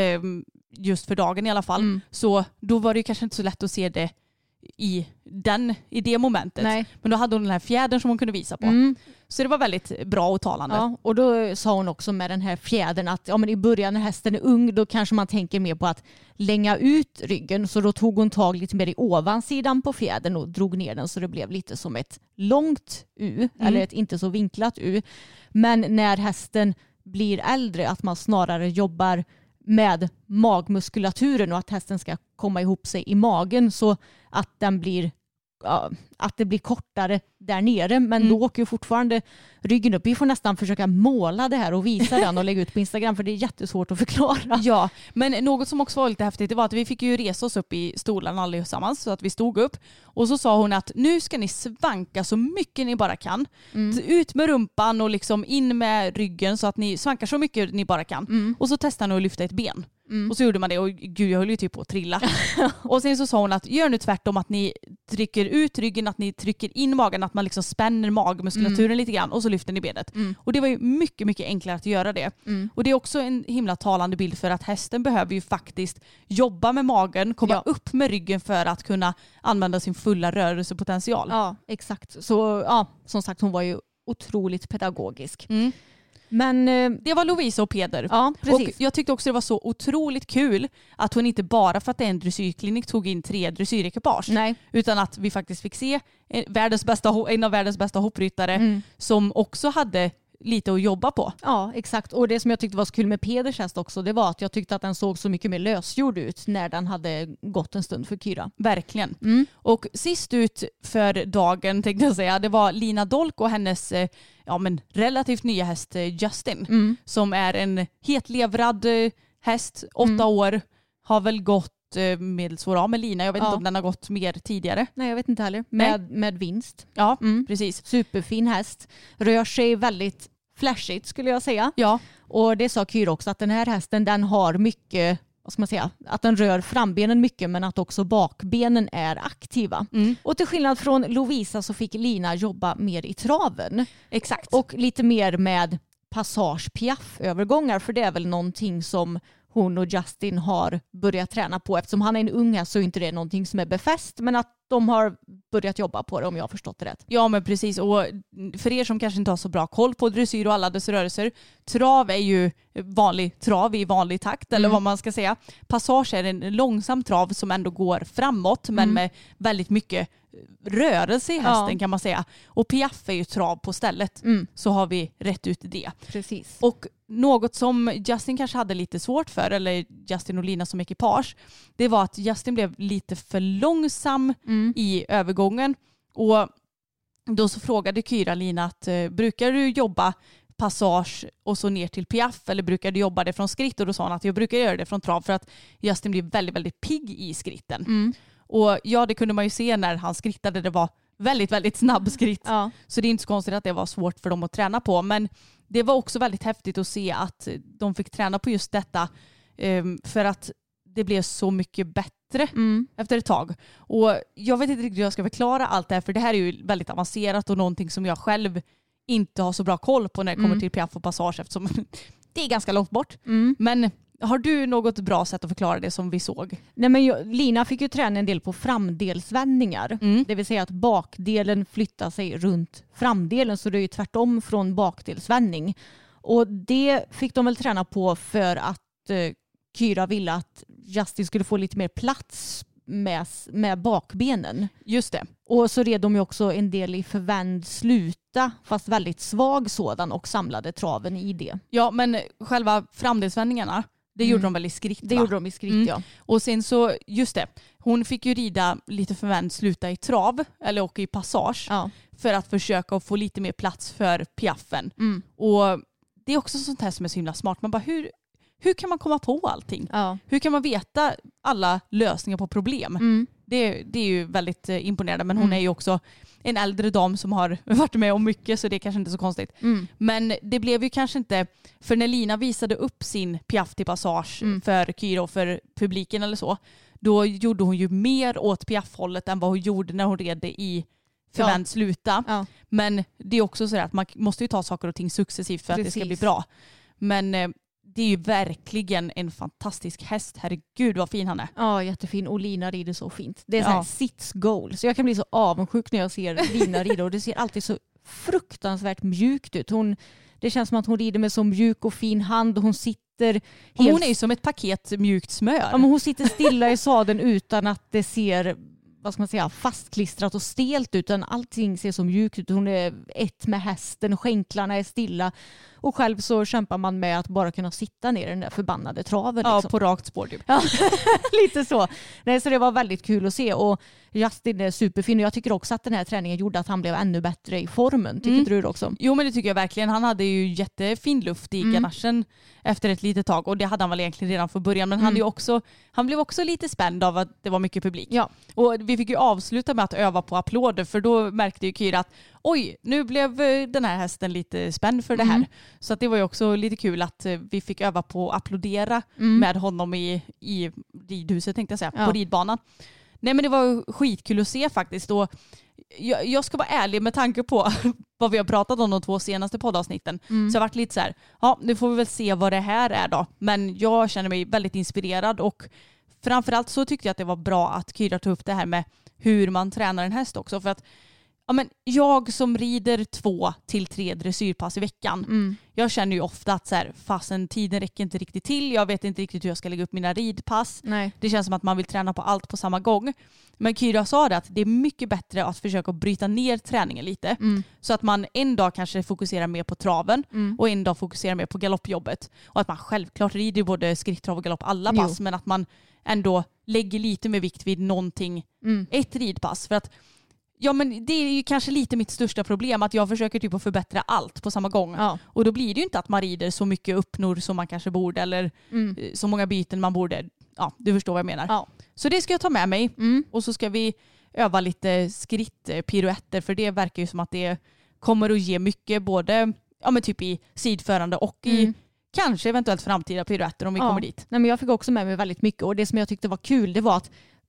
Speaker 5: Just för dagen i alla fall. Mm. Så då var det ju kanske inte så lätt att se det i, den, i det momentet. Nej. Men då hade hon den här fjädern som hon kunde visa på. Mm. Så det var väldigt bra och talande.
Speaker 4: Ja, och då sa hon också med den här fjädern att ja, men i början när hästen är ung, då kanske man tänker mer på att länga ut ryggen. Så då tog hon tag lite mer i ovansidan på fjädern och drog ner den, så det blev lite som ett långt U. Mm. Eller ett inte så vinklat U. Men när hästen blir äldre, att man snarare jobbar med magmuskulaturen och att hästen ska komma ihop sig i magen, så att den blir ja, att det blir kortare där nere, men mm. då åker ju fortfarande ryggen upp. Vi får nästan försöka måla det här och visa den och lägga ut på Instagram, för det är jättesvårt att förklara.
Speaker 5: Ja, men något som också var lite häftigt, det var att vi fick ju resa oss upp i stolarna allesammans, så att vi stod upp, och så sa hon att nu ska ni svanka så mycket ni bara kan. Mm. Ut med rumpan och liksom in med ryggen, så att ni svankar så mycket ni bara kan. Mm. Och så testar ni att lyfta ett ben. Mm. Och så gjorde man det, och gud, jag höll ju typ på att trilla. Och sen så sa hon att gör nu tvärtom, att ni trycker ut ryggen, att ni trycker in magen, att man liksom spänner magmuskulaturen mm. lite grann, och så lyfter ni benet. Mm. Och det var ju mycket, mycket enklare att göra det. Mm. Och det är också en himla talande bild, för att hästen behöver ju faktiskt jobba med magen, komma ja. upp med ryggen för att kunna använda sin fulla rörelsepotential.
Speaker 4: Ja, exakt. Så ja, som sagt, hon var ju otroligt pedagogisk. Mm.
Speaker 5: Men det var Lovisa och Peder.
Speaker 4: Ja, precis.
Speaker 5: Och jag tyckte också det var så otroligt kul att hon inte bara för att det är en dressyrklinik tog in tre dressyrekipage.
Speaker 4: Nej.
Speaker 5: Utan att vi faktiskt fick se en, världens bästa, en av världens bästa hoppryttare mm. som också hade lite att jobba på.
Speaker 4: Ja, exakt. Och det som jag tyckte var så kul med Peders häst också, det var att jag tyckte att den såg så mycket mer lösgjord ut när den hade gått en stund för Kyra.
Speaker 5: Verkligen. Mm. Och sist ut för dagen, tänkte jag säga, det var Lina Dolk och hennes ja, men relativt nya häst Justin, mm. som är en hetlevrad häst, åtta mm. år, har väl gått medelsvår med Lina. Jag vet ja. inte om den har gått mer tidigare.
Speaker 4: Nej, jag vet inte heller. Med, med vinst.
Speaker 5: Ja, mm. precis.
Speaker 4: Superfin häst. Rör sig väldigt flashigt, skulle jag säga.
Speaker 5: Ja.
Speaker 4: Och det sa Kyra också, att den här hästen, den har mycket, vad ska man säga, att den rör frambenen mycket, men att också bakbenen är aktiva. Mm. Och till skillnad från Lovisa så fick Lina jobba mer i traven.
Speaker 5: Exakt.
Speaker 4: Och lite mer med passage piaff-övergångar, för det är väl någonting som hon och Justin har börjat träna på. Eftersom han är en ung häst så är inte det någonting som är befäst, men att de har börjat jobba på det om jag har förstått det rätt.
Speaker 5: Ja men precis, och för er som kanske inte har så bra koll på dressyr och alla dess rörelser, trav är ju vanlig trav i vanlig takt eller mm. vad man ska säga. Passage är en långsam trav som ändå går framåt men mm. med väldigt mycket rörelse i hästen ja. kan man säga. Och piaff är ju trav på stället. Mm. Så har vi rätt ut det.
Speaker 4: Precis.
Speaker 5: Och något som Justin kanske hade lite svårt för, eller Justin och Lina som ekipage, det var att Justin blev lite för långsam mm. i övergången. Och då så frågade Kyra Lina att brukar du jobba passage och så ner till piaff eller brukar du jobba det från skritt? Och då sa han att jag brukar göra det från trav för att Justin blir väldigt, väldigt pigg i skritten. Mm. Och ja, det kunde man ju se när han skrittade. Det var väldigt, väldigt snabb skritt. Ja. Så det är inte så konstigt att det var svårt för dem att träna på. Men det var också väldigt häftigt att se att de fick träna på just detta. Um, för att det blev så mycket bättre mm. efter ett tag. Och jag vet inte riktigt hur jag ska förklara allt det här. För det här är ju väldigt avancerat och någonting som jag själv inte har så bra koll på när det kommer mm. till piaff och passage. Eftersom det är ganska långt bort. Mm. Men har du något bra sätt att förklara det som vi såg?
Speaker 4: Nej, men jag, Lina fick ju träna en del på framdelsvändningar. Mm. Det vill säga att bakdelen flyttar sig runt framdelen. Så det är ju tvärtom från bakdelsvändning. Och det fick de väl träna på för att eh, Kyra ville att Justin skulle få lite mer plats med, med bakbenen.
Speaker 5: Just det.
Speaker 4: Och så red de ju också en del i förvänd sluta, fast väldigt svag sådan, och samlade traven i det.
Speaker 5: Ja, men själva framdelsvändningarna, det mm. gjorde de väl i skritt,
Speaker 4: Det
Speaker 5: va?
Speaker 4: gjorde de i skritt, mm. ja.
Speaker 5: Och sen så, just det, hon fick ju rida lite förvänd sluta i trav, eller åka i passage, ja. för att försöka få lite mer plats för piaffen. Mm. Och det är också sånt här som är så himla smart. Man bara, hur, hur kan man komma på allting? Ja. Hur kan man veta alla lösningar på problem? Mm. Det, det är ju väldigt imponerande, men hon mm. är ju också en äldre dam som har varit med om mycket, så det är kanske inte så konstigt. Mm. Men det blev ju kanske inte, för när Lina visade upp sin piaff till passage mm. för Kyra och för publiken eller så, då gjorde hon ju mer åt piaffhållet än vad hon gjorde när hon red i förvänt sluta. Ja. Men det är också så att man måste ju ta saker och ting successivt för Precis. att det ska bli bra. Men det är ju verkligen en fantastisk häst. Herregud vad fin han är.
Speaker 4: Ja, jättefin. Och Lina rider så fint. Det är så här ja. sits goal. Så jag kan bli så avundsjuk när jag ser Lina rida. Och det ser alltid så fruktansvärt mjukt ut. Hon, det känns som att hon rider med så mjuk och fin hand. Och hon sitter helt...
Speaker 5: Hon är ju som ett paket mjukt smör.
Speaker 4: Ja, men hon sitter stilla i sadeln utan att det ser... vad ska man säga, fastklistrat och stelt, utan allting ser så mjukt ut. Hon är ett med hästen och skänklarna är stilla. Och själv så kämpar man med att bara kunna sitta ner i den där förbannade traven.
Speaker 5: Ja,
Speaker 4: liksom.
Speaker 5: på rakt spår typ.
Speaker 4: Ja, lite så. Nej, så det var väldigt kul att se. Och Justin är superfin. Och jag tycker också att den här träningen gjorde att han blev ännu bättre i formen. Tycker mm. du det också?
Speaker 5: Jo, men det tycker jag verkligen. Han hade ju jättefin luft i mm. ganachen efter ett litet tag. Och det hade han väl egentligen redan från början. Men mm. han, är också, han blev också lite spänd av att det var mycket publik. Ja. Och vi fick ju avsluta med att öva på applåder. För då märkte ju Kyra att oj, nu blev den här hästen lite spänd för det här. Mm. Så att det var ju också lite kul att vi fick öva på att applådera mm. med honom i, i ridhuset, tänkte jag säga, ja. på ridbanan. Nej, men det var skitkul att se faktiskt. Och jag, jag ska vara ärlig med tanke på vad vi har pratat om de två senaste poddavsnitten. Mm. Så jag har varit lite så här, ja, nu får vi väl se vad det här är då. Men jag känner mig väldigt inspirerad, och framförallt så tyckte jag att det var bra att Kyra tog upp det här med hur man tränar en häst också. För att ja, men jag som rider två till tre dressyrpass i veckan, mm. jag känner ju ofta att så här, fastän tiden räcker inte riktigt till. Jag vet inte riktigt hur jag ska lägga upp mina ridpass. Nej. Det känns som att man vill träna på allt på samma gång. Men Kyra sa det att det är mycket bättre att försöka bryta ner träningen lite. Mm. Så att man en dag kanske fokuserar mer på traven mm. och en dag fokuserar mer på galoppjobbet. Och att man självklart rider både skritttrav och galopp alla pass, jo. men att man ändå lägger lite mer vikt vid någonting, mm. ett ridpass. För att ja, men det är ju kanske lite mitt största problem, att jag försöker typ att förbättra allt på samma gång. Ja. Och då blir det ju inte att man rider så mycket uppnor som man kanske borde, eller mm. så många byten man borde. Ja, du förstår vad jag menar. Ja. Så det ska jag ta med mig. Mm. Och så ska vi öva lite skrittpiruetter, för det verkar ju som att det kommer att ge mycket, både ja, men typ i sidförande och i mm. kanske eventuellt framtida piruetter om vi ja. kommer dit.
Speaker 4: Nej, men jag fick också med mig väldigt mycket, och det som jag tyckte var kul, det var att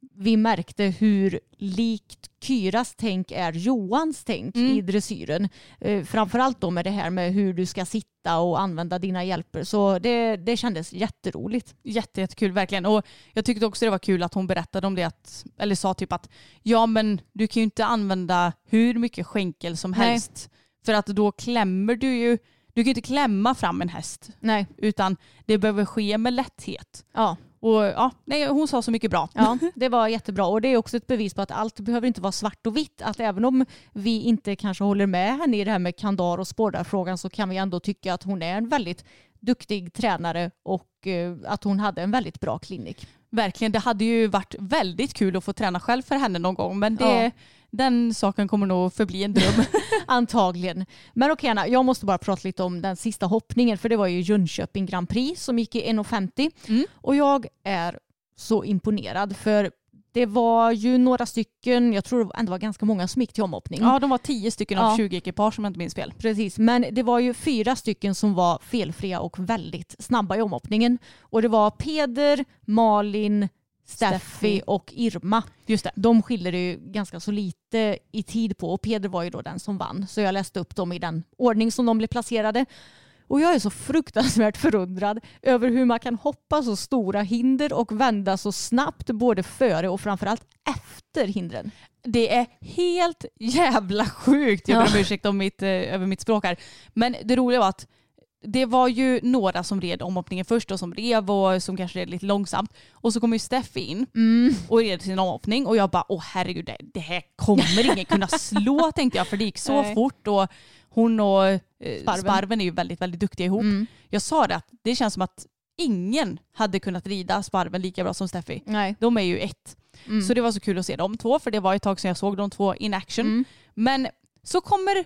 Speaker 4: vi märkte hur likt Kyras tänk är Johans tänk mm. i dressyren. Eh, framförallt då med det här med hur du ska sitta och använda dina hjälper. Så det, det kändes jätteroligt.
Speaker 5: Jätte, jättekul, verkligen. Och jag tyckte också det var kul att hon berättade om det. Att, eller sa typ att ja, men du kan ju inte använda hur mycket skänkel som
Speaker 4: Nej.
Speaker 5: helst. För att då klämmer du ju... Du kan ju inte klämma fram en häst.
Speaker 4: Nej.
Speaker 5: Utan det behöver ske med lätthet.
Speaker 4: Ja.
Speaker 5: Och ja, nej, hon sa så mycket bra.
Speaker 4: Ja, det var jättebra. Och det är också ett bevis på att allt behöver inte vara svart och vitt. Att även om vi inte kanske håller med henne i det här med kandar och sporrarfrågan så kan vi ändå tycka att hon är en väldigt duktig tränare och eh, att hon hade en väldigt bra klinik.
Speaker 5: Verkligen, det hade ju varit väldigt kul att få träna själv för henne någon gång. Men det, ja. den saken kommer nog förbli en dröm.
Speaker 4: Antagligen. Men okej Anna, jag måste bara prata lite om den sista hoppningen. För det var ju Jönköping Grand Prix som gick i en femtio. Mm. Och jag är så imponerad för det var ju några stycken, jag tror det ändå var ganska många som gick till omhoppning.
Speaker 5: Ja, de var tio stycken av
Speaker 4: ja.
Speaker 5: tjugo ekipage om jag inte minns fel.
Speaker 4: Precis, men det var ju fyra stycken som var felfria och väldigt snabba i omhoppningen. Och det var Peder, Malin, Steffi, Steffi och Irma.
Speaker 5: Just det.
Speaker 4: De skiljer ju ganska så lite i tid på och Peder var ju då den som vann. Så jag läste upp dem i den ordning som de blev placerade. Och jag är så fruktansvärt förundrad över hur man kan hoppa så stora hinder och vända så snabbt både före och framförallt efter hindren.
Speaker 5: Det är helt jävla sjukt. Jag ber om ursäkt om mitt, eh, över mitt språk här. Men det roliga var att det var ju några som red omhoppningen först och som rev och som kanske red lite långsamt. Och så kom ju Steffi in mm. och red sin omhoppning och jag bara, åh herregud, det, det här kommer ingen kunna slå tänkte jag för det gick så Nej. fort och hon och eh, Sparven. Sparven är ju väldigt, väldigt duktiga ihop. Mm. Jag sa det att det känns som att ingen hade kunnat rida Sparven lika bra som Steffi.
Speaker 4: Nej.
Speaker 5: De är ju ett. Mm. Så det var så kul att se de två för det var ett tag sedan jag såg de två in action. Mm. Men så kommer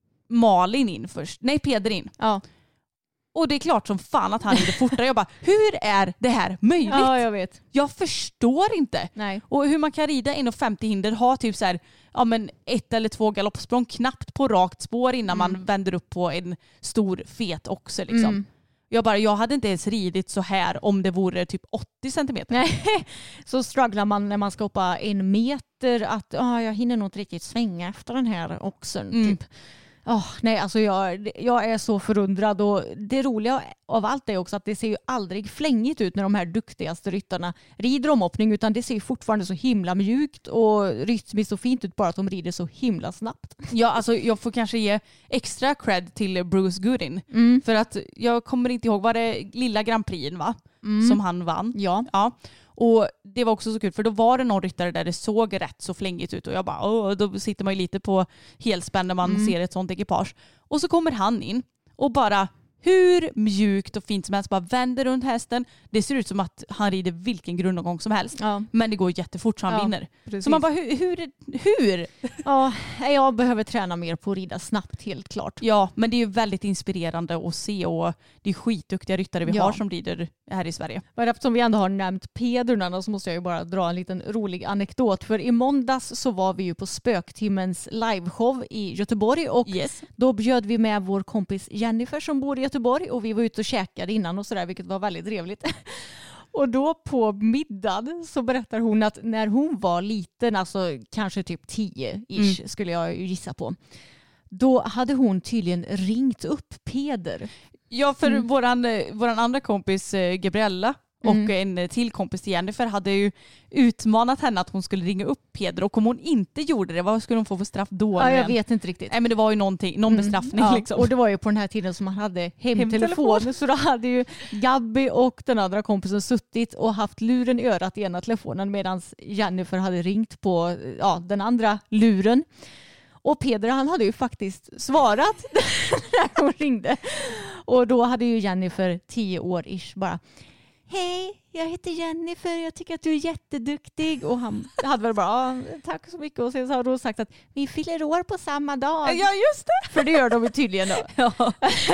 Speaker 5: Malin in först. Nej, Peder in.
Speaker 4: Ja.
Speaker 5: Och det är klart som fan att han rider fortare. Jag bara, hur är det här möjligt?
Speaker 4: Ja, jag vet.
Speaker 5: Jag förstår inte.
Speaker 4: Nej.
Speaker 5: Och hur man kan rida en femtio hinder, ha typ så här, ja men ett eller två galoppsprång knappt på rakt spår innan mm. man vänder upp på en stor fet också liksom. Mm. Jag bara, jag hade inte ens ridit så här om det vore typ åttio centimeter.
Speaker 4: Nej, så strugglar man när man ska hoppa en meter att ah, jag hinner nog inte riktigt svänga efter den här oxen mm. typ. Oh, nej, alltså jag, jag är så förundrad och det roliga av allt är också att det ser ju aldrig flängigt ut när de här duktigaste ryttarna rider omhoppning utan det ser ju fortfarande så himla mjukt och rytmiskt så fint ut bara att de rider så himla snabbt.
Speaker 5: Ja, alltså jag får kanske ge extra cred till Bruce Goodin
Speaker 4: mm.
Speaker 5: för att jag kommer inte ihåg, var det lilla Grand Prix va? Mm. Som han vann?
Speaker 4: Ja.
Speaker 5: Ja. Och det var också så kul för då var det någon ryttare där det såg rätt så flängigt ut och jag bara, åh, då sitter man ju lite på helspänn när man mm. ser ett sånt ekipage. Och så kommer han in och bara hur mjukt och fint som helst bara vänder runt hästen. Det ser ut som att han rider vilken grundomgång som helst.
Speaker 4: Ja.
Speaker 5: Men det går jättefort så han ja, vinner.
Speaker 4: Precis.
Speaker 5: Så man bara, hur? Hur? hur?
Speaker 4: Ja, jag behöver träna mer på att rida snabbt helt klart.
Speaker 5: Ja, men det är ju väldigt inspirerande att se och det är skitduktiga ryttare vi
Speaker 4: ja.
Speaker 5: har som rider här i Sverige.
Speaker 4: Men eftersom vi ändå har nämnt Pederna så måste jag ju bara dra en liten rolig anekdot. För i måndags så var vi ju på Spöktimmens liveshow i Göteborg och
Speaker 5: yes.
Speaker 4: då bjöd vi med vår kompis Jennifer som bor i Göteborg och vi var ute och käkade innan och sådär vilket var väldigt trevligt. Och då på middagen så berättar hon att när hon var liten, alltså kanske typ tio-ish mm. skulle jag gissa på, då hade hon tydligen ringt upp Peder.
Speaker 5: Ja, för mm. våran, våran andra kompis Gabriella och mm. en till kompis till Jennifer hade ju utmanat henne att hon skulle ringa upp Peder och om hon inte gjorde det, vad skulle hon få för straff då?
Speaker 4: Ja, jag vet inte riktigt.
Speaker 5: Nej, men det var ju någonting, någon mm. bestraffning
Speaker 4: ja.
Speaker 5: liksom.
Speaker 4: Och det var ju på den här tiden som man hade hemtelefon. hemtelefon. Så då hade ju Gabby och den andra kompisen suttit och haft luren i örat i ena telefonen medan Jennifer hade ringt på ja, den andra luren. Och Peder han hade ju faktiskt svarat när hon ringde. Och då hade ju Jennifer tio år ish bara hej, jag heter Jennifer, jag tycker att du är jätteduktig. Och han hade väl bara, tack så mycket. Och sen så har hon sagt att vi fyller år på samma dag.
Speaker 5: Ja, just det.
Speaker 4: För det gör de ju tydligen då.
Speaker 5: Ja.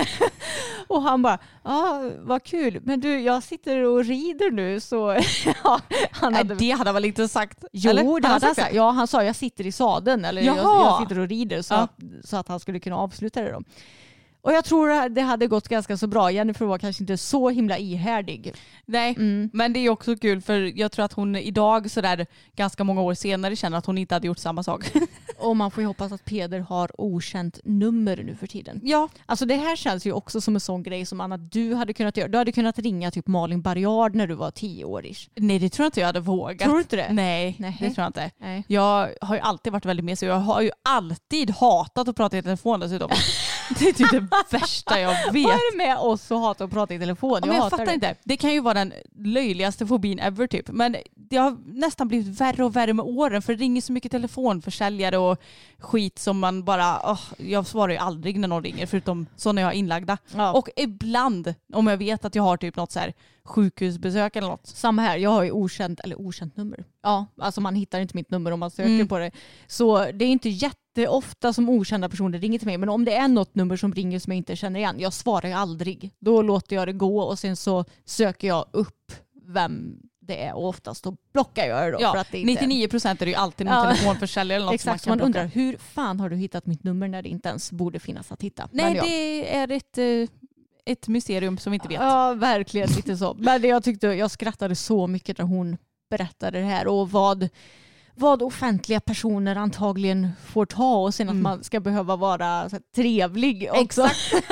Speaker 4: Och han bara, ja, vad kul. Men du, jag sitter och rider nu. Så ja, han hade...
Speaker 5: Det hade han väl inte sagt?
Speaker 4: Jo,
Speaker 5: eller?
Speaker 4: det hade han sagt. Ja, han sa, jag sitter i sadeln. Eller jag, jag sitter och rider. Så,
Speaker 5: ja.
Speaker 4: att, så att han skulle kunna avsluta det då. Och jag tror det hade gått ganska så bra. Jennifer var kanske inte så himla ihärdig.
Speaker 5: Nej, mm. men det är också kul för jag tror att hon idag sådär ganska många år senare känner att hon inte hade gjort samma sak.
Speaker 4: Och man får ju hoppas att Peder har okänt nummer nu för tiden.
Speaker 5: Ja.
Speaker 4: Alltså det här känns ju också som en sån grej som Anna, du hade kunnat göra. Du hade kunnat ringa typ Malin Barriard när du var tio år.
Speaker 5: Nej, det tror jag inte jag hade vågat.
Speaker 4: Tror du inte det?
Speaker 5: Nej,
Speaker 4: Nej.
Speaker 5: det tror jag inte.
Speaker 4: Nej.
Speaker 5: Jag har ju alltid varit väldigt mesig. Jag har ju alltid hatat att prata i telefon dessutom. Det är typ det värsta jag vet.
Speaker 4: Vad är det med oss att hata att prata i telefon?
Speaker 5: Jag,
Speaker 4: jag
Speaker 5: jag
Speaker 4: hatar
Speaker 5: fattar
Speaker 4: det.
Speaker 5: inte. Det kan ju vara den löjligaste fobin ever typ. Men det har nästan blivit värre och värre med åren. För det ringer så mycket telefonförsäljare och skit som man bara... Oh, jag svarar ju aldrig när någon ringer förutom sådana jag har inlagda. Ja. Och ibland om jag vet att jag har typ något så här sjukhusbesök eller något.
Speaker 4: Samma här. Jag har ju okänt, eller okänt nummer. Ja, alltså man hittar inte mitt nummer om man söker mm. på det. Så det är inte jätteofta som okända personer ringer till mig. Men om det är något nummer som ringer som jag inte känner igen, jag svarar ju aldrig. Då låter jag det gå och sen så söker jag upp vem det är och oftast då blockar jag det då.
Speaker 5: Ja,
Speaker 4: för att det inte...
Speaker 5: nittionio procent är det ju alltid någon ja. telefonförsäljare eller något.
Speaker 4: Exakt,
Speaker 5: som man,
Speaker 4: man
Speaker 5: kan
Speaker 4: undrar hur fan har du hittat mitt nummer när det inte ens borde finnas att hitta.
Speaker 5: Nej,
Speaker 4: ja.
Speaker 5: det är ett... ett mysterium som vi inte vet.
Speaker 4: Ja, verkligen lite så. Men jag tyckte jag skrattade så mycket när hon berättade det här och vad, vad offentliga personer antagligen får ta och sen mm. att man ska behöva vara så här, trevlig också.
Speaker 5: Exakt.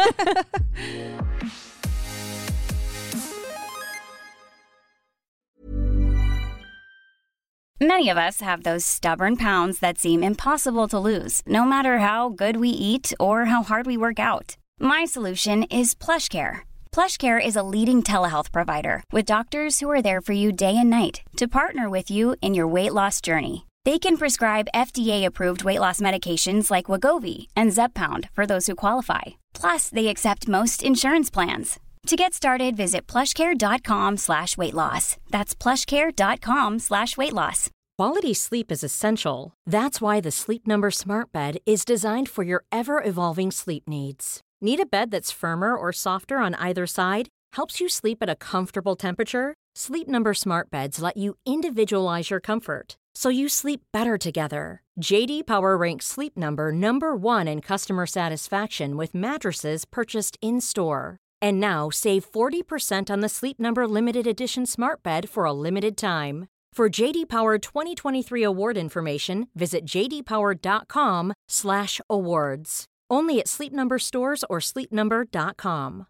Speaker 2: Many of us have those stubborn pounds that seem impossible to lose, no matter how good we eat or how hard we work out. My solution is PlushCare. PlushCare is a leading telehealth provider with doctors who are there for you day and night to partner with you in your weight loss journey. They can prescribe F D A-approved weight loss medications like Wegovy and Zepbound for those who qualify. Plus, they accept most insurance plans. To get started, visit plushcare.com slash weight loss. That's plushcare.com slash weight loss.
Speaker 6: Quality sleep is essential. That's why the Sleep Number Smart Bed is designed for your ever-evolving sleep needs. Need a bed that's firmer or softer on either side? Helps you sleep at a comfortable temperature? Sleep Number Smart Beds let you individualize your comfort, so you sleep better together. J D Power ranks Sleep Number number one in customer satisfaction with mattresses purchased in-store. And now save forty percent on the Sleep Number Limited Edition Smart Bed for a limited time. For J D Power twenty twenty-three award information, visit jdpower.com slash awards. Only at Sleep Number stores or sleep number dot com.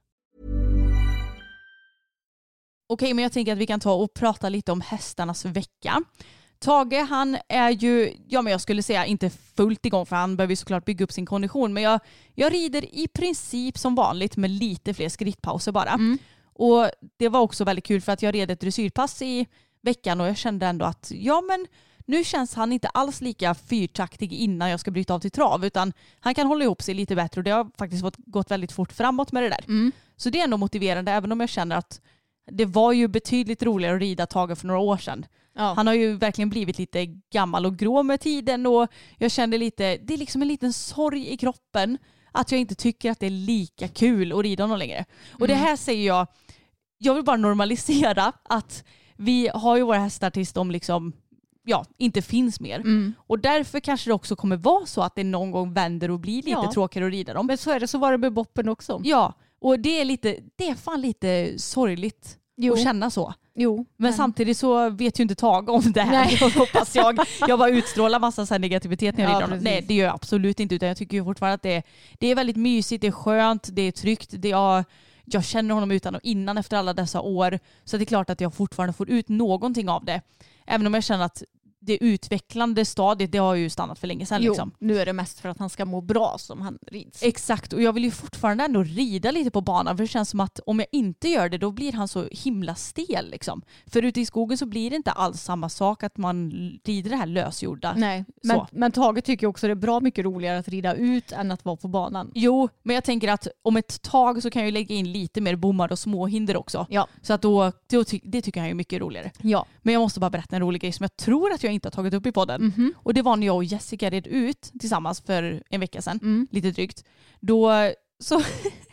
Speaker 5: Okej, men jag tänker att vi kan ta och prata lite om hästarnas vecka. Tage, han är ju, ja men jag skulle säga inte fullt igång för han behöver ju såklart bygga upp sin kondition. Men jag, jag rider i princip som vanligt med lite fler skrittpauser bara. Mm. Och det var också väldigt kul för att jag red ett dressyrpass i veckan och jag kände ändå att ja men nu känns han inte alls lika fyrtaktig innan jag ska bryta av till trav utan han kan hålla ihop sig lite bättre och det har faktiskt fått, gått väldigt fort framåt med det där. Mm. Så det är ändå motiverande även om jag känner att det var ju betydligt roligare att rida Tage för några år sedan. Ja. Han har ju verkligen blivit lite gammal och grå med tiden och jag kände lite, det är liksom en liten sorg i kroppen att jag inte tycker att det är lika kul att rida honom längre. Och mm. det här säger jag, jag vill bara normalisera att vi har ju våra hästar tills de liksom ja, inte finns mer. Mm. Och därför kanske det också kommer vara så att det någon gång vänder och blir lite ja. tråkigare att rida dem.
Speaker 4: Men så är det, så var det med Boppen också.
Speaker 5: Ja, och det är lite, det är fan lite sorgligt jo. att känna så.
Speaker 4: Jo,
Speaker 5: men,
Speaker 4: men
Speaker 5: samtidigt så vet ju inte Tage om det här. Jag hoppas jag. Jag bara utstrålar massa så här negativitet när jag rider honom. Nej, det gör jag absolut inte. Utan jag tycker ju fortfarande att det är, det är väldigt mysigt, det är skönt, det är tryggt. Det är, jag känner honom utan och innan efter alla dessa år. Så det är klart att jag fortfarande får ut någonting av det. Även om jag känner att det utvecklande stadiet, det har ju stannat för länge sedan.
Speaker 4: Jo,
Speaker 5: liksom.
Speaker 4: Nu är det mest för att han ska må bra som han rids.
Speaker 5: Exakt, och jag vill ju fortfarande ändå rida lite på banan. För det känns som att om jag inte gör det, då blir han så himla stel. Liksom. För ute i skogen så blir det inte alls samma sak att man rider det här lösgjorda.
Speaker 4: Nej, men, men Tage tycker också det är bra mycket roligare att rida ut än att vara på banan.
Speaker 5: Jo, men jag tänker att om ett tag så kan jag lägga in lite mer bommar och småhinder också. Ja. Så att då, då ty- det tycker jag är mycket roligare. Ja. Men jag måste bara berätta en rolig grej som jag tror att jag inte har tagit upp i podden. Mm-hmm. Och det var när jag och Jessica red ut tillsammans för en vecka sedan. Mm. Lite drygt. Då så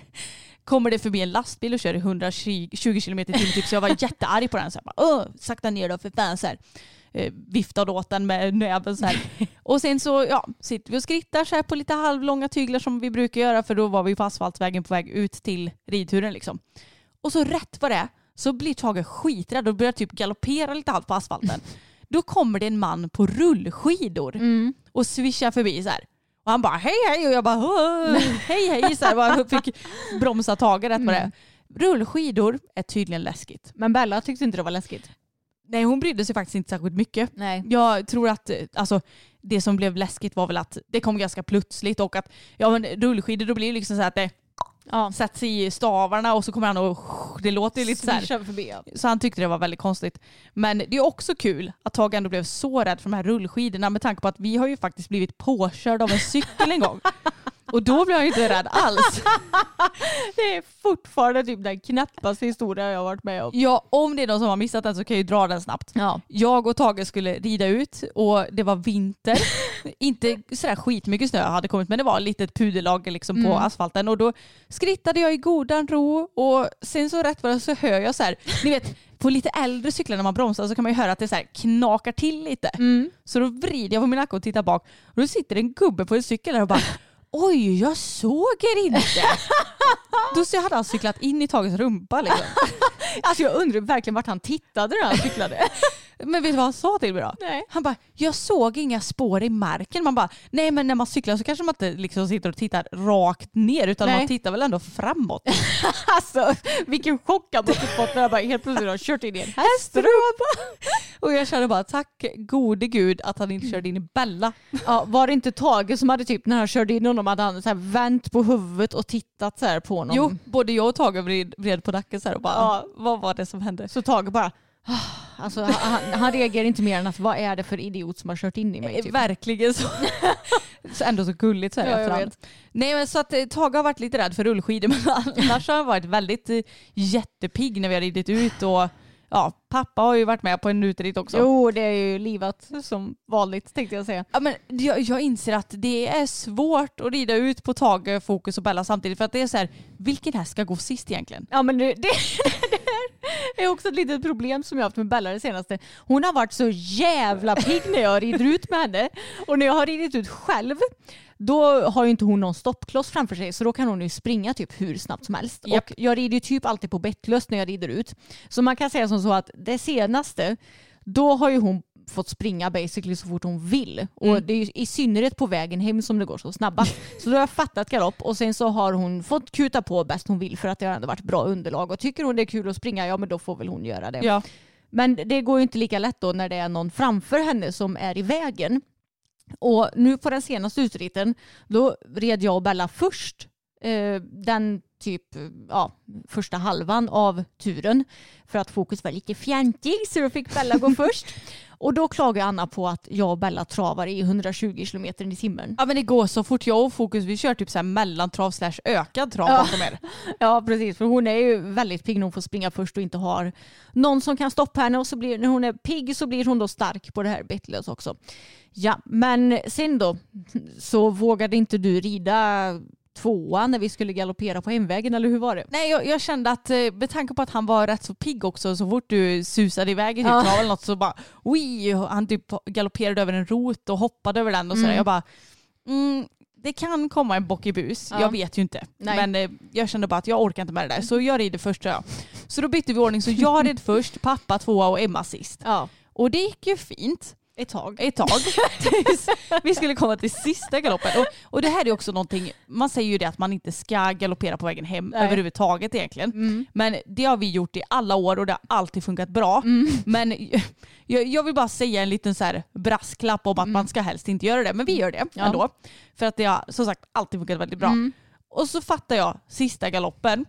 Speaker 5: kommer det förbi en lastbil och kör i hundratjugo kilometer i timmen. Så jag var jättearg på den. Så jag bara, åh, sakta ner då för fan. Så här. eh, viftade åt den med näven så här. Och sen så ja, sitter vi och skrittar så här på lite halvlånga tyglar som vi brukar göra, för då var vi på asfaltvägen på väg ut till ridturen liksom. Och så rätt vad det är så blir Tage skiträdd och börjar typ galoppera lite halvt på asfalten. Då kommer det en man på rullskidor mm. och svischar förbi så här. Och han bara hej hej och jag bara hej hej så här, bara fick bromsa Tage rätt vad det är. Rullskidor är tydligen läskigt.
Speaker 4: Men Bella tyckte inte det var läskigt.
Speaker 5: Nej, hon brydde sig faktiskt inte särskilt mycket.
Speaker 4: Nej.
Speaker 5: Jag tror att alltså, det som blev läskigt var väl att det kom ganska plötsligt och att ja, men rullskidor då blir det liksom så att det ja, sätts i stavarna och så kommer han och det låter ju lite så här.
Speaker 4: Förbi, ja.
Speaker 5: Så han tyckte det var väldigt konstigt. Men det är också kul att Tage ändå blev så rädd för de här rullskidorna med tanke på att vi har ju faktiskt blivit påkörd av en cykel en gång. Och då blev jag inte rädd alls.
Speaker 4: Det är fortfarande typ den knappaste historia jag har varit med om.
Speaker 5: Ja, om det är någon som har missat den så kan jag ju dra den snabbt.
Speaker 4: Ja.
Speaker 5: Jag och Tage skulle rida ut och det var vinter. Inte sådär skitmycket snö hade kommit, men det var ett litet puderlager liksom på mm. asfalten. Och då skrittade jag i godan ro och sen så rätt var det så hör jag så här, ni vet på lite äldre cyklar när man bromsar så kan man ju höra att det så här knakar till lite. Mm. Så då vrider jag på min nacke och tittar bak och då sitter en gubbe på en cykel där och bara oj, jag såg er inte. Då så hade han cyklat in i Tages rumpa liksom.
Speaker 4: Alltså jag undrar verkligen vart han tittade när han cyklade.
Speaker 5: Men vet du vad han sa till mig då?
Speaker 4: Nej.
Speaker 5: Han bara, jag såg inga spår i marken. Man bara, nej men när man cyklar så kanske man inte liksom sitter och tittar rakt ner utan nej. Man tittar väl ändå framåt.
Speaker 4: Alltså, vilken chock han måste fått när jag bara helt plötsligt har kört in i en
Speaker 5: hästrumpa. Och jag kände bara, tack gode gud att han inte körde in i Bella.
Speaker 4: Ja, var det inte Tage som hade typ när han körde in honom hade han så här vänt på huvudet och tittat så här på honom?
Speaker 5: Jo, både jag och Tage vred, vred på nacken så här och bara, ja. Vad var det som hände?
Speaker 4: Så Tage bara alltså, han, han reagerar inte mer än att vad är det för idiot som har kört in i mig? Typ.
Speaker 5: Verkligen så. Så ändå så gulligt så här ja, efterhand. Nej men så att Tage har varit lite rädd för rullskidor men annars har han varit väldigt jättepigg när vi har ridit ut och ja, pappa har ju varit med på en utritt också.
Speaker 4: Jo, det är ju livat som vanligt tänkte jag säga.
Speaker 5: Ja, men jag, jag inser att det är svårt att rida ut på Tage, Fokus och Bella samtidigt för att det är så här, vilken här ska gå sist egentligen?
Speaker 4: Ja men det, det, det är också ett litet problem som jag har haft med Bella det senaste. Hon har varit så jävla pigg när jag rider ut med henne och när jag har ridit ut själv då har ju inte hon någon stoppkloss framför sig så då kan hon ju springa typ hur snabbt som helst. Yep. Och jag rider ju typ alltid på bettlöst när jag rider ut. Så man kan säga som så att det senaste, då har ju hon fått springa basically så fort hon vill. Och mm. det är ju i synnerhet på vägen hem som det går så snabbast. Så då har jag fattat galopp och sen så har hon fått kuta på bäst hon vill för att det har ändå varit bra underlag. Och tycker hon det är kul att springa, ja men då får väl hon göra det.
Speaker 5: Ja.
Speaker 4: Men det går ju inte lika lätt då när det är någon framför henne som är i vägen. Och nu på den senaste utritten då red jag och Bella först eh, den typ ja, första halvan av turen för att Fokus var lite fjantig så då fick Bella gå först. Och då klagar Anna på att jag och Bella travar i hundratjugo kilometer i timmen.
Speaker 5: Ja men det går så fort. Jag och Fokus vi kör typ så här mellantrav slash ökad trav
Speaker 4: ja.
Speaker 5: bakom er.
Speaker 4: Ja precis, för hon är ju väldigt pigg när hon får springa först och inte har någon som kan stoppa henne och så blir, när hon är pigg så blir hon då stark på det här bettlös också. Ja, men sen då så vågade inte du rida tvåan när vi skulle galoppera på hemvägen eller hur var det?
Speaker 5: Nej, jag, jag kände att med tanke på att han var rätt så pigg också så fort du susade iväg i typ
Speaker 4: ja.
Speaker 5: eller något så bara oj, han typ galopperade över en rot och hoppade över den och sådär. Mm. Jag bara mm, det kan komma en bock i bus. Ja. Jag vet ju inte. Nej. Men eh, jag kände bara att jag orkar inte med det där. Så jag rider först. Ja. Så då bytte vi ordning. Så jag red först, pappa tvåa och Emma sist.
Speaker 4: Ja.
Speaker 5: Och det gick ju fint.
Speaker 4: Ett tag.
Speaker 5: Ett tag. Vi skulle komma till sista galoppen. Och, och det här är också någonting, man säger ju det att man inte ska galoppera på vägen hem Nej. överhuvudtaget egentligen. Mm. Men det har vi gjort i alla år och det har alltid funkat bra. Mm. Men jag, jag vill bara säga en liten så här brasklapp om att mm. man ska helst inte göra det. Men vi gör det ja. ändå. För att det har som sagt alltid funkat väldigt bra. Mm. Och så fattar jag sista galoppen.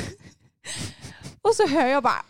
Speaker 5: Och så hör jag bara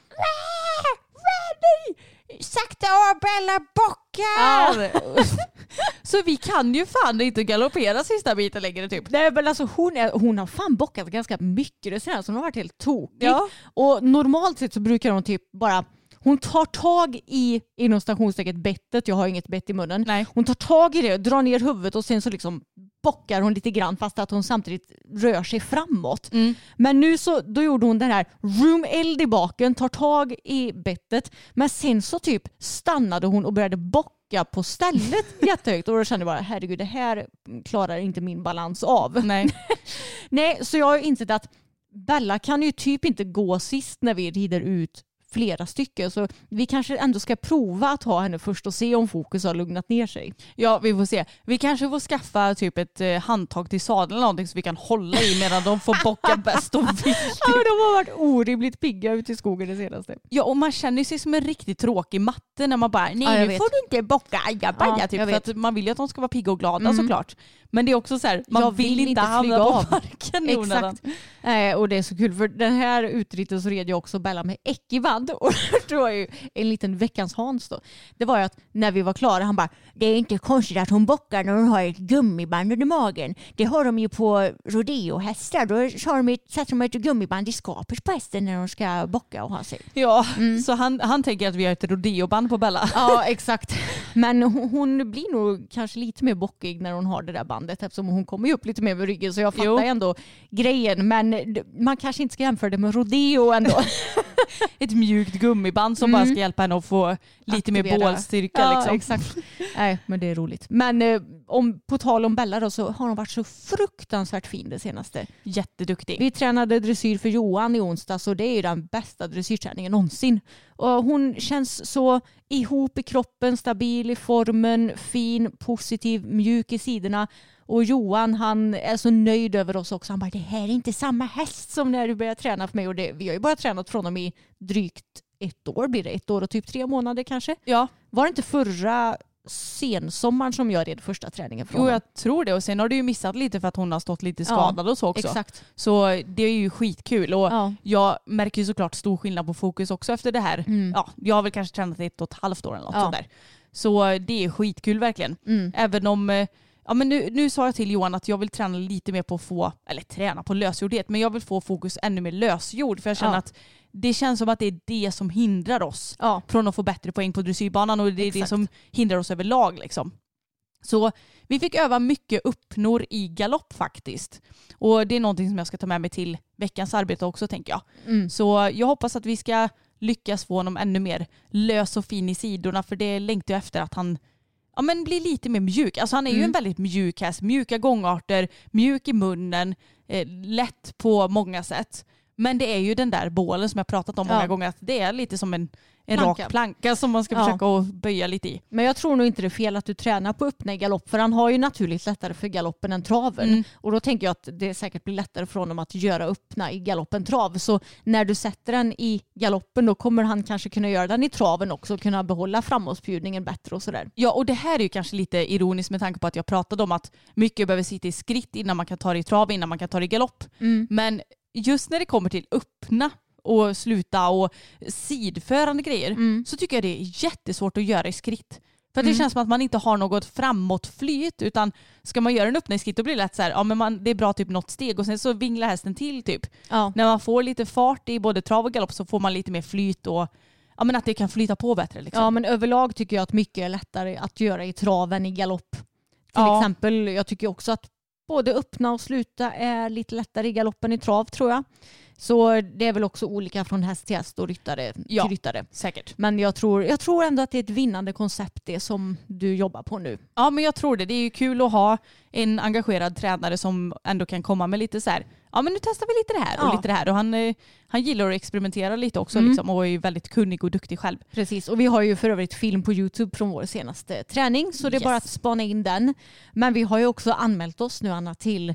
Speaker 5: nej! Sakta av Bella bockar! Ja. Så vi kan ju fan inte galoppera sista biten längre typ.
Speaker 4: Nej men alltså hon, är, hon har fan bockat ganska mycket det senaste. Hon har varit helt tokig.
Speaker 5: Ja.
Speaker 4: Och normalt sett så brukar hon typ bara hon tar tag i inom stationstecket bettet. Jag har inget bett i munnen.
Speaker 5: Nej.
Speaker 4: Hon tar tag i det, drar ner huvudet och sen så liksom bockar hon lite grann fast att hon samtidigt rör sig framåt.
Speaker 5: Mm.
Speaker 4: Men nu så då gjorde hon den här room-eld i baken, tar tag i bettet, men sen så typ stannade hon och började bocka på stället jättehögt, och då kände jag bara herregud, det här klarar inte min balans av.
Speaker 5: Nej.
Speaker 4: Nej, så jag har insett att Bella kan ju typ inte gå sist när vi rider ut flera stycken, så vi kanske ändå ska prova att ha henne först och se om fokus har lugnat ner sig.
Speaker 5: Ja, vi får se. Vi kanske får skaffa typ ett eh, handtag till sadeln eller någonting så vi kan hålla i medan de får bocka bäst och vill.
Speaker 4: Ja, de har varit orimligt pigga ute i skogen det senaste.
Speaker 5: Ja, och man känner sig som en riktigt tråkig matte när man bara, nej
Speaker 4: ja,
Speaker 5: nu
Speaker 4: vet.
Speaker 5: får du inte bocka, ja, bara,
Speaker 4: Ja,
Speaker 5: typ,
Speaker 4: jag
Speaker 5: för
Speaker 4: vet.
Speaker 5: att man vill ju att de ska vara pigga och glada
Speaker 4: Mm.
Speaker 5: såklart. Men det är också så här, man
Speaker 4: Jag
Speaker 5: vill,
Speaker 4: vill
Speaker 5: inte
Speaker 4: inte
Speaker 5: hamna
Speaker 4: flyga
Speaker 5: på
Speaker 4: av.
Speaker 5: parken i onödan.
Speaker 4: Exakt. Eh, och det är så kul, för den här utritten så red jag också Bella med äckiband, och det var ju en liten veckans Hans då. Det var ju att när vi var klara, han bara, det är inte konstigt att hon bockar när hon har ett gummiband under magen. Det har de ju på rodeohästar. Då har de ett, sätter de ett gummiband i skapet på hästen när de ska bocka och ha sig.
Speaker 5: Ja, mm. så han, han tänker att vi har ett rodeoband på Bella.
Speaker 4: Ja, exakt. Men hon, hon blir nog kanske lite mer bockig när hon har det där bandet, eftersom hon kommer ju upp lite mer med ryggen, så jag fattar
Speaker 5: Jo.
Speaker 4: ändå grejen. Men man kanske inte ska jämföra det med rodeo ändå.
Speaker 5: Ett mjukt gummiband som
Speaker 4: Mm.
Speaker 5: bara ska hjälpa henne att få lite mer
Speaker 4: Aktivera.
Speaker 5: bålstyrka.
Speaker 4: Ja,
Speaker 5: liksom.
Speaker 4: exakt. Nej, men det är roligt. Men eh, om, på tal om Bella då, så har hon varit så fruktansvärt fin det senaste.
Speaker 5: Jätteduktig.
Speaker 4: Vi tränade dressyr för Johan i onsdag, så det är ju den bästa dressyrträningen någonsin. Och hon känns så ihop i kroppen, stabil i formen, fin, positiv, mjuk i sidorna. Och Johan, han är så nöjd över oss också. Han bara, det här är inte samma häst som när du började träna för mig. Och det, vi har ju bara tränat från dem i drygt ett år, blir det ett år och typ tre månader kanske.
Speaker 5: Ja.
Speaker 4: Var det inte förra sensommaren som jag red första träningen från
Speaker 5: Jo,
Speaker 4: dem?
Speaker 5: jag tror det. Och sen har du ju missat lite för att hon har stått lite skadad
Speaker 4: Ja,
Speaker 5: och så också.
Speaker 4: Exakt.
Speaker 5: Så det är ju skitkul. Och
Speaker 4: Ja.
Speaker 5: jag märker ju såklart stor skillnad på fokus också efter det här.
Speaker 4: Mm.
Speaker 5: Ja, jag har väl kanske tränat ett och ett halvt år eller något
Speaker 4: Ja.
Speaker 5: sånt där. Så det är skitkul verkligen.
Speaker 4: Mm.
Speaker 5: Även om... eh, Ja, men nu, nu sa jag till Johan att jag vill träna lite mer på att få, eller träna på lösgjordhet, men jag vill få fokus ännu mer lösgjord, för jag känner
Speaker 4: Ja.
Speaker 5: att det känns som att det är det som hindrar oss
Speaker 4: Ja.
Speaker 5: från att få bättre poäng på dressyrbanan, och det är
Speaker 4: Exakt.
Speaker 5: det som hindrar oss överlag liksom. Så vi fick öva mycket uppnor i galopp faktiskt. Och det är någonting som jag ska ta med mig till veckans arbete också, tänker jag.
Speaker 4: Mm.
Speaker 5: Så jag hoppas att vi ska lyckas få honom ännu mer lös och fin i sidorna, för det längtar jag efter, att han ja, men blir lite mer mjuk. Alltså han är ju
Speaker 4: Mm.
Speaker 5: en väldigt mjuk häst. Mjuka gångarter, mjuk i munnen, eh, lätt på många sätt. Men det är ju den där bålen som jag pratat om
Speaker 4: Ja.
Speaker 5: många gånger, att det är lite som en, en
Speaker 4: Planka.
Speaker 5: rak planka som man ska
Speaker 4: Ja.
Speaker 5: försöka att böja lite i.
Speaker 4: Men jag tror nog inte det är fel att du tränar på öppna i galopp, för han har ju naturligt lättare för galoppen än traven.
Speaker 5: Mm.
Speaker 4: Och då tänker jag att det säkert blir lättare för honom att göra öppna i galoppen trav. Så när du sätter den i galoppen, då kommer han kanske kunna göra den i traven också och kunna behålla framåtspjudningen bättre och sådär.
Speaker 5: Ja, och det här är ju kanske lite ironiskt med tanke på att jag pratade om att mycket behöver sitta i skritt innan man kan ta det i trav, innan man kan ta det i galopp.
Speaker 4: Mm.
Speaker 5: Men just när det kommer till öppna och sluta och sidförande grejer
Speaker 4: Mm.
Speaker 5: så tycker jag det är jättesvårt att göra i skritt. För det
Speaker 4: Mm.
Speaker 5: känns som att man inte har något framåtflyt, utan ska man göra en öppna i skritt då blir det lätt så här, ja men man, det är bra typ något steg och sen så vinglar hästen till typ.
Speaker 4: Ja.
Speaker 5: När man får lite fart i både trav och galopp så får man lite mer flyt och ja, men att det kan flyta på bättre. Liksom.
Speaker 4: ja, men överlag tycker jag att mycket är lättare att göra i traven i galopp. Till
Speaker 5: Ja.
Speaker 4: exempel, jag tycker också att både öppna och sluta är lite lättare i galoppen i trav, tror jag. Så det är väl också olika från häst till häst och ryttare
Speaker 5: Ja.
Speaker 4: till ryttare.
Speaker 5: Säkert.
Speaker 4: Men jag tror, jag tror ändå att det är ett vinnande koncept, det som du jobbar på nu.
Speaker 5: Ja, men jag tror det. Det är ju kul att ha en engagerad tränare som ändå kan komma med lite så här, ja men nu testar vi lite det här och
Speaker 4: Ja.
Speaker 5: lite det här. Och han, eh, han gillar att experimentera lite också
Speaker 4: Mm.
Speaker 5: liksom, och är väldigt kunnig och duktig själv.
Speaker 4: Precis, och vi har ju för övrigt film på YouTube från vår senaste träning, så det är
Speaker 5: Yes.
Speaker 4: bara att spana in den. Men vi har ju också anmält oss nu, Anna, till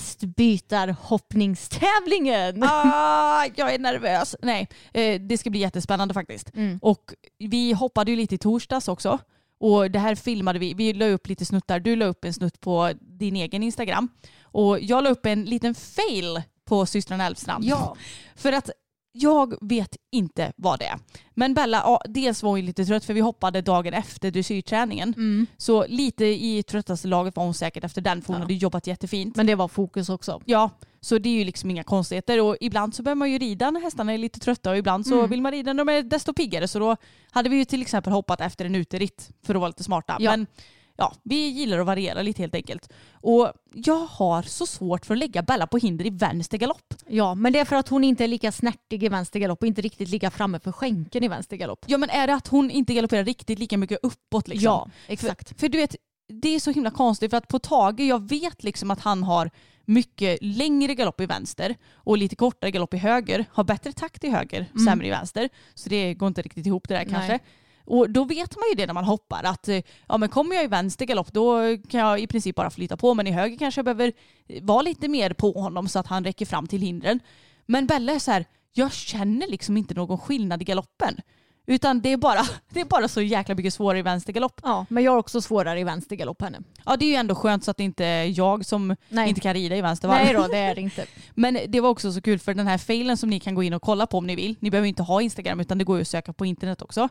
Speaker 4: hästbytarhoppningstävlingen.
Speaker 5: Ah, jag är nervös. Nej, eh, det ska bli jättespännande faktiskt.
Speaker 4: Mm.
Speaker 5: Och vi hoppade ju lite i torsdags också. Och det här filmade vi. Vi la upp lite snuttar. Du la upp en snutt på din egen Instagram. Och jag la upp en liten fail på systrarna Elfstrand.
Speaker 4: Ja.
Speaker 5: För att jag vet inte vad det är. Men Bella, ja, dels var hon ju lite trött för vi hoppade dagen efter dressyrträningen.
Speaker 4: Mm.
Speaker 5: Så lite i tröttaste laget var hon säkert efter den, för hon
Speaker 4: Ja.
Speaker 5: hade jobbat jättefint.
Speaker 4: Men det var fokus också.
Speaker 5: Ja, så det är ju liksom inga konstigheter. Och ibland så börjar man ju rida när hästarna är lite trötta och ibland så
Speaker 4: Mm.
Speaker 5: vill man rida när de är desto piggare. Så då hade vi ju till exempel hoppat efter en uteritt för att vara lite smarta.
Speaker 4: Ja.
Speaker 5: Men ja, vi gillar att variera lite helt enkelt. Och jag har så svårt för att lägga Bella på hinder i vänster galopp.
Speaker 4: Ja, men det är för att hon inte är lika snärtig i vänster galopp och inte riktigt lika framme för skänken i vänster galopp.
Speaker 5: Ja, men är det att hon inte galopperar riktigt lika mycket uppåt liksom?
Speaker 4: Ja, exakt.
Speaker 5: För, för du vet, det är så himla konstigt för att på Tage, jag vet liksom att han har mycket längre galopp i vänster och lite kortare galopp i höger. Har bättre takt i höger, mm. sämre i vänster. Så det går inte riktigt ihop det där kanske.
Speaker 4: Nej.
Speaker 5: Och då vet man ju det när man hoppar att ja, men kommer jag i vänster galopp då kan jag i princip bara flytta på, men i höger kanske jag behöver vara lite mer på honom så att han räcker fram till hindren. Men Bella är så här, jag känner liksom inte någon skillnad i galoppen. Utan det är bara, det är bara så jäkla mycket svårare i vänstergalopp.
Speaker 4: Ja, men jag har också svårare i vänstergalopp henne.
Speaker 5: Ja, det är ju ändå skönt så att det inte är jag som
Speaker 4: Nej.
Speaker 5: inte kan rida i vänstervarv.
Speaker 4: Nej då, det är det inte.
Speaker 5: Men det var också så kul för den här failen som ni kan gå in och kolla på om ni vill. Ni behöver inte ha Instagram utan det går ju att söka på internet också.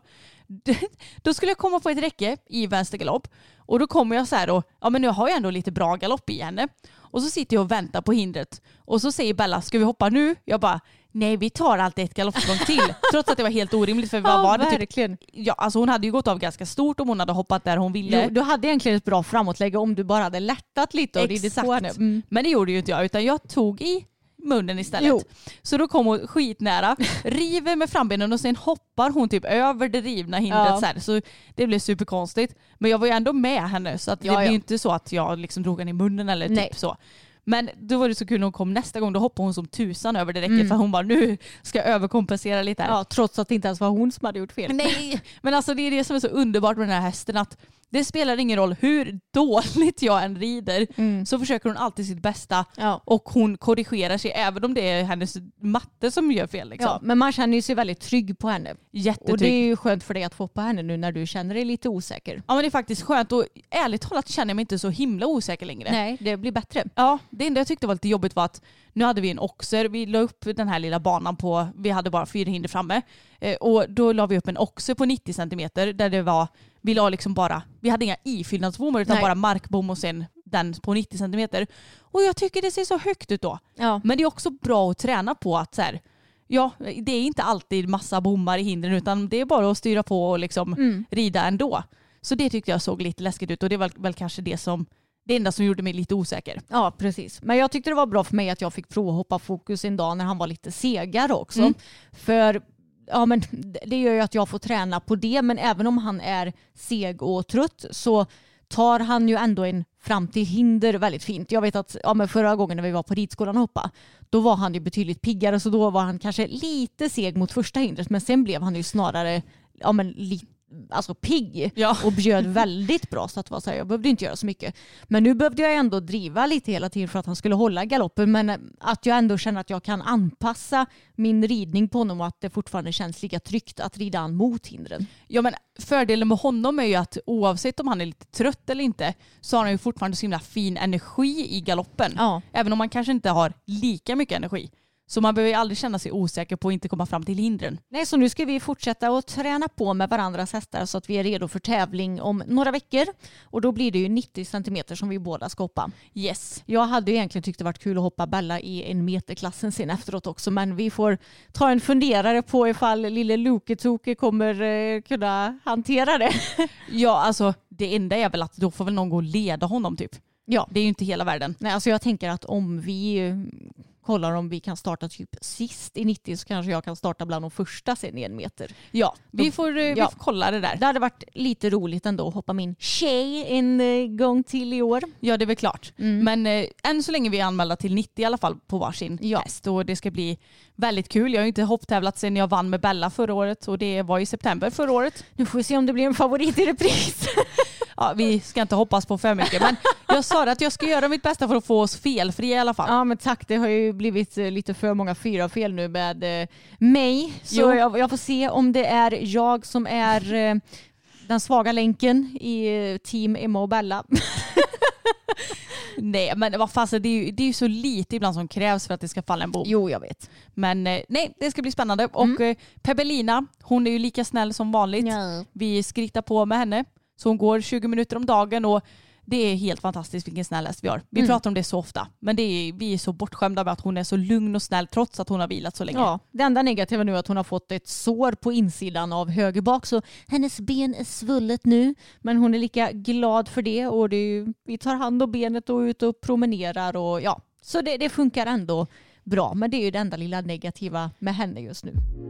Speaker 5: Då skulle jag komma på ett räcke i vänstergalopp och då kommer jag så här då, ja men nu har jag ändå lite bra galopp i henne. Och så sitter jag och väntar på hindret och så säger Bella, ska vi hoppa nu? Jag bara, nej vi tar alltid ett galoppsprång till. Trots att det var helt orimligt för vad
Speaker 4: ja,
Speaker 5: var det
Speaker 4: verkligen.
Speaker 5: Typ, ja, alltså hon hade ju gått av ganska stort om hon hade hoppat där hon ville.
Speaker 4: Jo, du hade egentligen ett bra framåtläge om du bara hade lättat lite och ridit på henne.
Speaker 5: Mm. Men det gjorde ju inte jag utan jag tog i munnen istället.
Speaker 4: Jo.
Speaker 5: Så då kom hon skitnära, river med frambenen och sen hoppar hon typ över det rivna hindret
Speaker 4: ja.
Speaker 5: så här. Så det blev superkonstigt. Men jag var ju ändå med henne så att
Speaker 4: ja,
Speaker 5: det blev
Speaker 4: ja.
Speaker 5: ju inte så att jag liksom drog henne i munnen eller typ
Speaker 4: Nej.
Speaker 5: så. Men då var det så kul när hon kom nästa gång, då hoppade hon som tusan över det räcket
Speaker 4: mm.
Speaker 5: för hon bara, nu ska jag överkompensera lite här.
Speaker 4: Ja, trots att det inte ens var hon som hade gjort fel.
Speaker 5: Nej, men alltså det är det som är så underbart med den här hästen att det spelar ingen roll hur dåligt jag än rider mm. så försöker hon alltid sitt bästa
Speaker 4: ja.
Speaker 5: och hon korrigerar sig även om det är hennes matte som gör fel. Liksom.
Speaker 4: Ja, men man känner ju sig väldigt trygg på henne.
Speaker 5: Jättetrygg.
Speaker 4: Och det är ju skönt för dig att få på henne nu när du känner dig lite osäker.
Speaker 5: Ja men det är faktiskt skönt och ärligt talat känner jag mig inte så himla osäker längre.
Speaker 4: Nej, det blir bättre.
Speaker 5: Ja, det enda jag tyckte var lite jobbigt var att nu hade vi en oxer, vi la upp den här lilla banan på, vi hade bara fyra hinder framme eh, och då la vi upp en oxer på nittio centimeter där det var, vi la liksom bara, vi hade inga ifyllnadsbommar utan Nej. bara markbom och sen den på nittio centimeter. Och jag tycker det ser så högt ut då.
Speaker 4: Ja.
Speaker 5: Men det är också bra att träna på att så här, ja, det är inte alltid massa bommar i hindren utan det är bara att styra på och liksom mm. rida ändå. Så det tyckte jag såg lite läskigt ut och det var väl kanske det som det enda som gjorde mig lite osäker.
Speaker 4: Ja, precis. Men jag tyckte det var bra för mig att jag fick prova hoppa fokus en dag när han var lite segare också. Mm. För ja, men det gör ju att jag får träna på det. Men även om han är seg och trött så tar han ju ändå en fram till hinder väldigt fint. Jag vet att ja, men förra gången när vi var på ridskolan och hoppa, då var han ju betydligt piggare så då var han kanske lite seg mot första hindret. Men sen blev han ju snarare ja, men lite alltså pigg
Speaker 5: ja.
Speaker 4: och bjöd väldigt bra så att var så här, jag behövde inte göra så mycket. Men nu behövde jag ändå driva lite hela tiden för att han skulle hålla galoppen, men att jag ändå känner att jag kan anpassa min ridning på honom och att det fortfarande känns lika tryggt att rida han mot hindren.
Speaker 5: Ja, men fördelen med honom är ju att oavsett om han är lite trött eller inte så har han ju fortfarande så himla fin energi i galoppen.
Speaker 4: Ja.
Speaker 5: Även om man kanske inte har lika mycket energi. Så man behöver ju aldrig känna sig osäker på att inte komma fram till hindren.
Speaker 4: Nej, så nu ska vi fortsätta att träna på med varandras hästar så att vi är redo för tävling om några veckor. Och då blir det ju nittio centimeter som vi båda ska hoppa.
Speaker 5: Yes.
Speaker 4: Jag hade ju egentligen tyckt det varit kul att hoppa Bella i en meterklassen sen efteråt också. Men vi får ta en funderare på ifall lille Luke-Toke kommer eh, kunna hantera det.
Speaker 5: Ja, alltså det enda är väl att då får väl någon gå och leda honom typ.
Speaker 4: Ja.
Speaker 5: Det är ju inte hela världen.
Speaker 4: Nej, alltså jag tänker att om vi kollar om vi kan starta typ sist i nittio så kanske jag kan starta bland de första sen i en meter.
Speaker 5: Ja, vi får, ja. vi får kolla det där.
Speaker 4: Det hade varit lite roligt ändå att hoppa min tjej en uh, gång till i år.
Speaker 5: Ja, det är väl klart. Mm. Men eh, än så länge vi är anmälda till nittio i alla fall på varsin ja. häst och det ska bli väldigt kul. Jag har ju inte hopptävlat sen jag vann med Bella förra året och det var i september förra året.
Speaker 4: Nu får vi se om det blir en favorit i repris.
Speaker 5: Ja, vi ska inte hoppas på för mycket men jag sa att jag ska göra mitt bästa för att få oss felfri i alla fall.
Speaker 4: Ja men tack, det har ju blivit lite för många fyra fel nu med eh, mig. Så jag, jag får se om det är jag som är eh, den svaga länken i eh, team Emma och Bella.
Speaker 5: Nej men vad fan, det är ju det är ju så lite ibland som krävs för att det ska falla en bom.
Speaker 4: Jo, jag vet.
Speaker 5: Men eh, nej, det ska bli spännande. Och mm. eh, Pebelina, hon är ju lika snäll som vanligt.
Speaker 4: Ja.
Speaker 5: Vi skrittar på med henne. Så hon går tjugo minuter om dagen och det är helt fantastiskt vilken snäll häst vi har. Vi mm. pratar om det så ofta. Men det är, vi är så bortskämda med att hon är så lugn och snäll trots att hon har vilat så länge.
Speaker 4: Ja, det enda negativa nu är att hon har fått ett sår på insidan av höger bak. Så hennes ben är svullet nu. Men hon är lika glad för det. Och det är, vi tar hand om benet och ut och promenerar. Och, ja. Så det, det funkar ändå bra. Men det är ju det enda lilla negativa med henne just nu.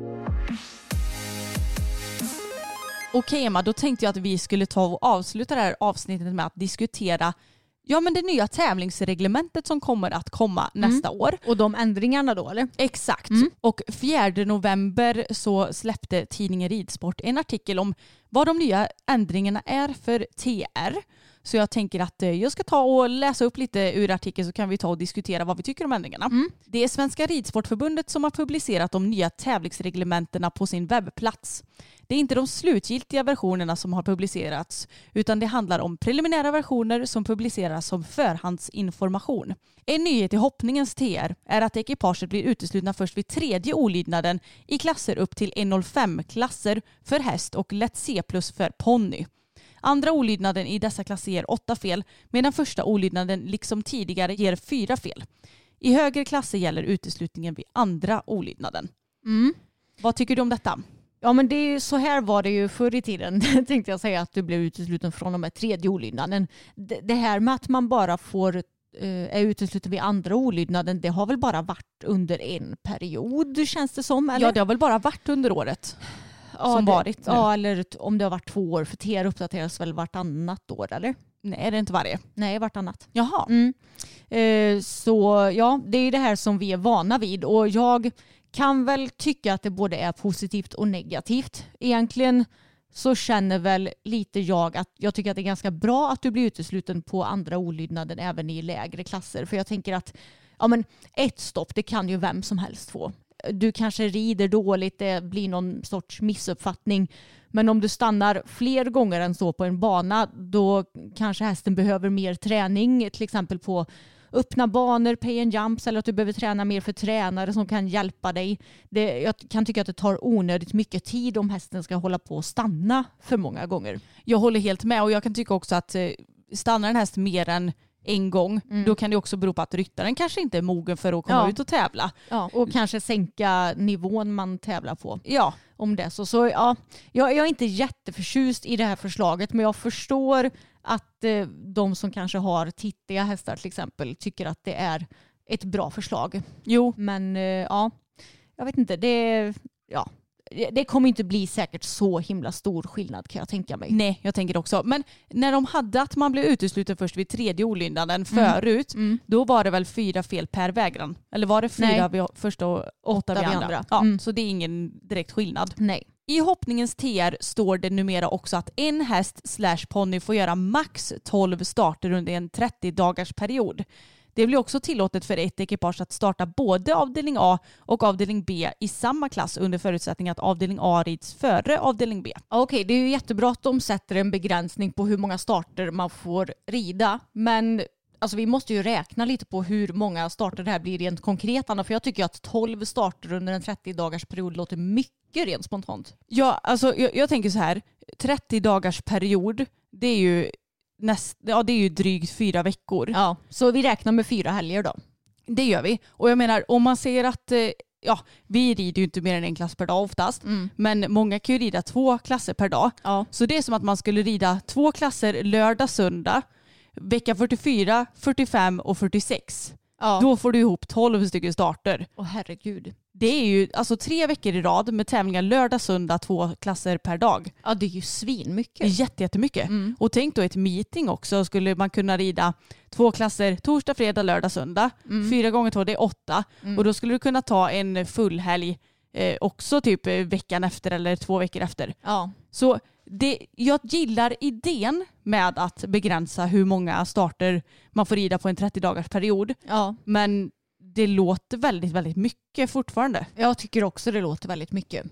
Speaker 5: Okej Emma, då tänkte jag att vi skulle ta och avsluta det här avsnittet med att diskutera ja, men det nya tävlingsreglementet som kommer att komma mm. nästa år.
Speaker 4: Och de ändringarna då, eller?
Speaker 5: Exakt. Mm. Och fjärde november så släppte tidningen Ridsport en artikel om vad de nya ändringarna är för T R. Så jag tänker att jag ska ta och läsa upp lite ur artikeln så kan vi ta och diskutera vad vi tycker om ändringarna. Mm. Det är Svenska Ridsportförbundet som har publicerat de nya tävlingsreglementena på sin webbplats. Det är inte de slutgiltiga versionerna som har publicerats utan det handlar om preliminära versioner som publiceras som förhandsinformation. En nyhet i hoppningens T R är att ekipaget blir uteslutna först vid tredje olydnaden i klasser upp till ett noll fem-klasser för häst och lätt C plus för ponny. Andra olydnaden i dessa klasser ger åtta fel medan första olydnaden liksom tidigare ger fyra fel. I högre klasser gäller uteslutningen vid andra olydnaden. Mm. Vad tycker du om detta?
Speaker 4: Ja, men det är ju, så här var det ju förr i tiden. Tänkte jag säga att du blev utesluten från de här tredje olydnaden. Det, det här med att man bara får är utesluten vid andra olydnaden, det har väl bara varit under en period känns det som? Eller?
Speaker 5: Ja, det har väl bara varit under året.
Speaker 4: Ja,
Speaker 5: som
Speaker 4: det,
Speaker 5: varit nu.
Speaker 4: Ja, eller om det har varit två år. För T R uppdateras väl vartannat år, eller?
Speaker 5: Nej, är det inte varje?
Speaker 4: Nej, vartannat.
Speaker 5: Jaha.
Speaker 4: Mm. Eh, så ja, det är det här som vi är vana vid. Och jag kan väl tycka att det både är positivt och negativt. Egentligen så känner väl lite jag att jag tycker att det är ganska bra att du blir utesluten på andra olydnaden även i lägre klasser. För jag tänker att ja, men ett stopp, det kan ju vem som helst få. Du kanske rider dåligt, det blir någon sorts missuppfattning. Men om du stannar fler gånger än så på en bana, då kanske hästen behöver mer träning. Till exempel på öppna banor, pay and jumps, eller att du behöver träna mer för tränare som kan hjälpa dig. Det, jag kan tycka att det tar onödigt mycket tid om hästen ska hålla på och stanna för många gånger.
Speaker 5: Jag håller helt med och jag kan tycka också att stannar en häst mer än en gång, mm. då kan det också bero på att ryttaren kanske inte är mogen för att komma ja. ut och tävla.
Speaker 4: Ja, och kanske sänka nivån man tävlar på.
Speaker 5: Ja.
Speaker 4: Om det. Så, så ja, jag, jag är inte jätteförtjust i det här förslaget, men jag förstår att eh, de som kanske har tittiga hästar till exempel tycker att det är ett bra förslag.
Speaker 5: Jo.
Speaker 4: Men eh, ja, jag vet inte. Det, ja, det kommer inte bli säkert så himla stor skillnad kan jag tänka mig.
Speaker 5: Nej, jag tänker också. Men när de hade att man blev utesluten först vid tredje olydnaden förut, mm. Mm. då var det väl fyra fel per vägran? Eller var det fyra Nej. vid första och åtta, åtta vid andra? andra. Ja, mm. Så det är ingen direkt skillnad.
Speaker 4: Nej.
Speaker 5: I hoppningens T R står det numera också att en häst slash ponny får göra max tolv starter under en trettio dagars period. Det blir också tillåtet för ett ekipage att starta både avdelning A och avdelning B i samma klass under förutsättning att avdelning A rids före avdelning B.
Speaker 4: Okej, det är ju jättebra att de sätter en begränsning på hur många starter man får rida. Men alltså, vi måste ju räkna lite på hur många starter det här blir rent konkret. För jag tycker att tolv starter under en trettio dagars period låter mycket rent spontant.
Speaker 5: Ja, alltså jag, jag tänker så här. trettio dagars period, det är ju Näst, ja, det är ju drygt fyra veckor.
Speaker 4: Ja, så vi räknar med fyra helger då.
Speaker 5: Det gör vi. Och jag menar, om man säger att ja, vi rider ju inte mer än en klass per dag oftast. Mm. Men många kan ju rida två klasser per dag. Ja. Så det är som att man skulle rida två klasser lördag, söndag, vecka fyrtiofyra, fyrtiofem och fyrtiosex. Ja. Då får du ihop tolv stycken starter.
Speaker 4: Åh herregud.
Speaker 5: Det är ju alltså tre veckor i rad med tävlingar lördag, söndag, två klasser per dag.
Speaker 4: Ja, det är ju svinmycket.
Speaker 5: Det är jätte, jättemycket. Mm. Och tänk då ett meeting också. Skulle man kunna rida två klasser torsdag, fredag, lördag, söndag. Mm. Fyra gånger två, det är åtta. Mm. Och då skulle du kunna ta en full helg eh, också typ veckan efter eller två veckor efter.
Speaker 4: Ja.
Speaker 5: Så det, jag gillar idén med att begränsa hur många starter man får rida på en trettio dagars period.
Speaker 4: Ja.
Speaker 5: Men det låter väldigt, väldigt mycket fortfarande.
Speaker 4: Jag tycker också det låter väldigt mycket.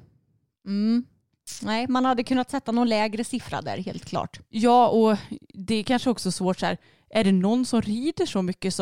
Speaker 4: Mm. Nej, man hade kunnat sätta någon lägre siffra där, helt klart.
Speaker 5: Ja, och det är kanske också svårt så här. Är det någon som rider så mycket som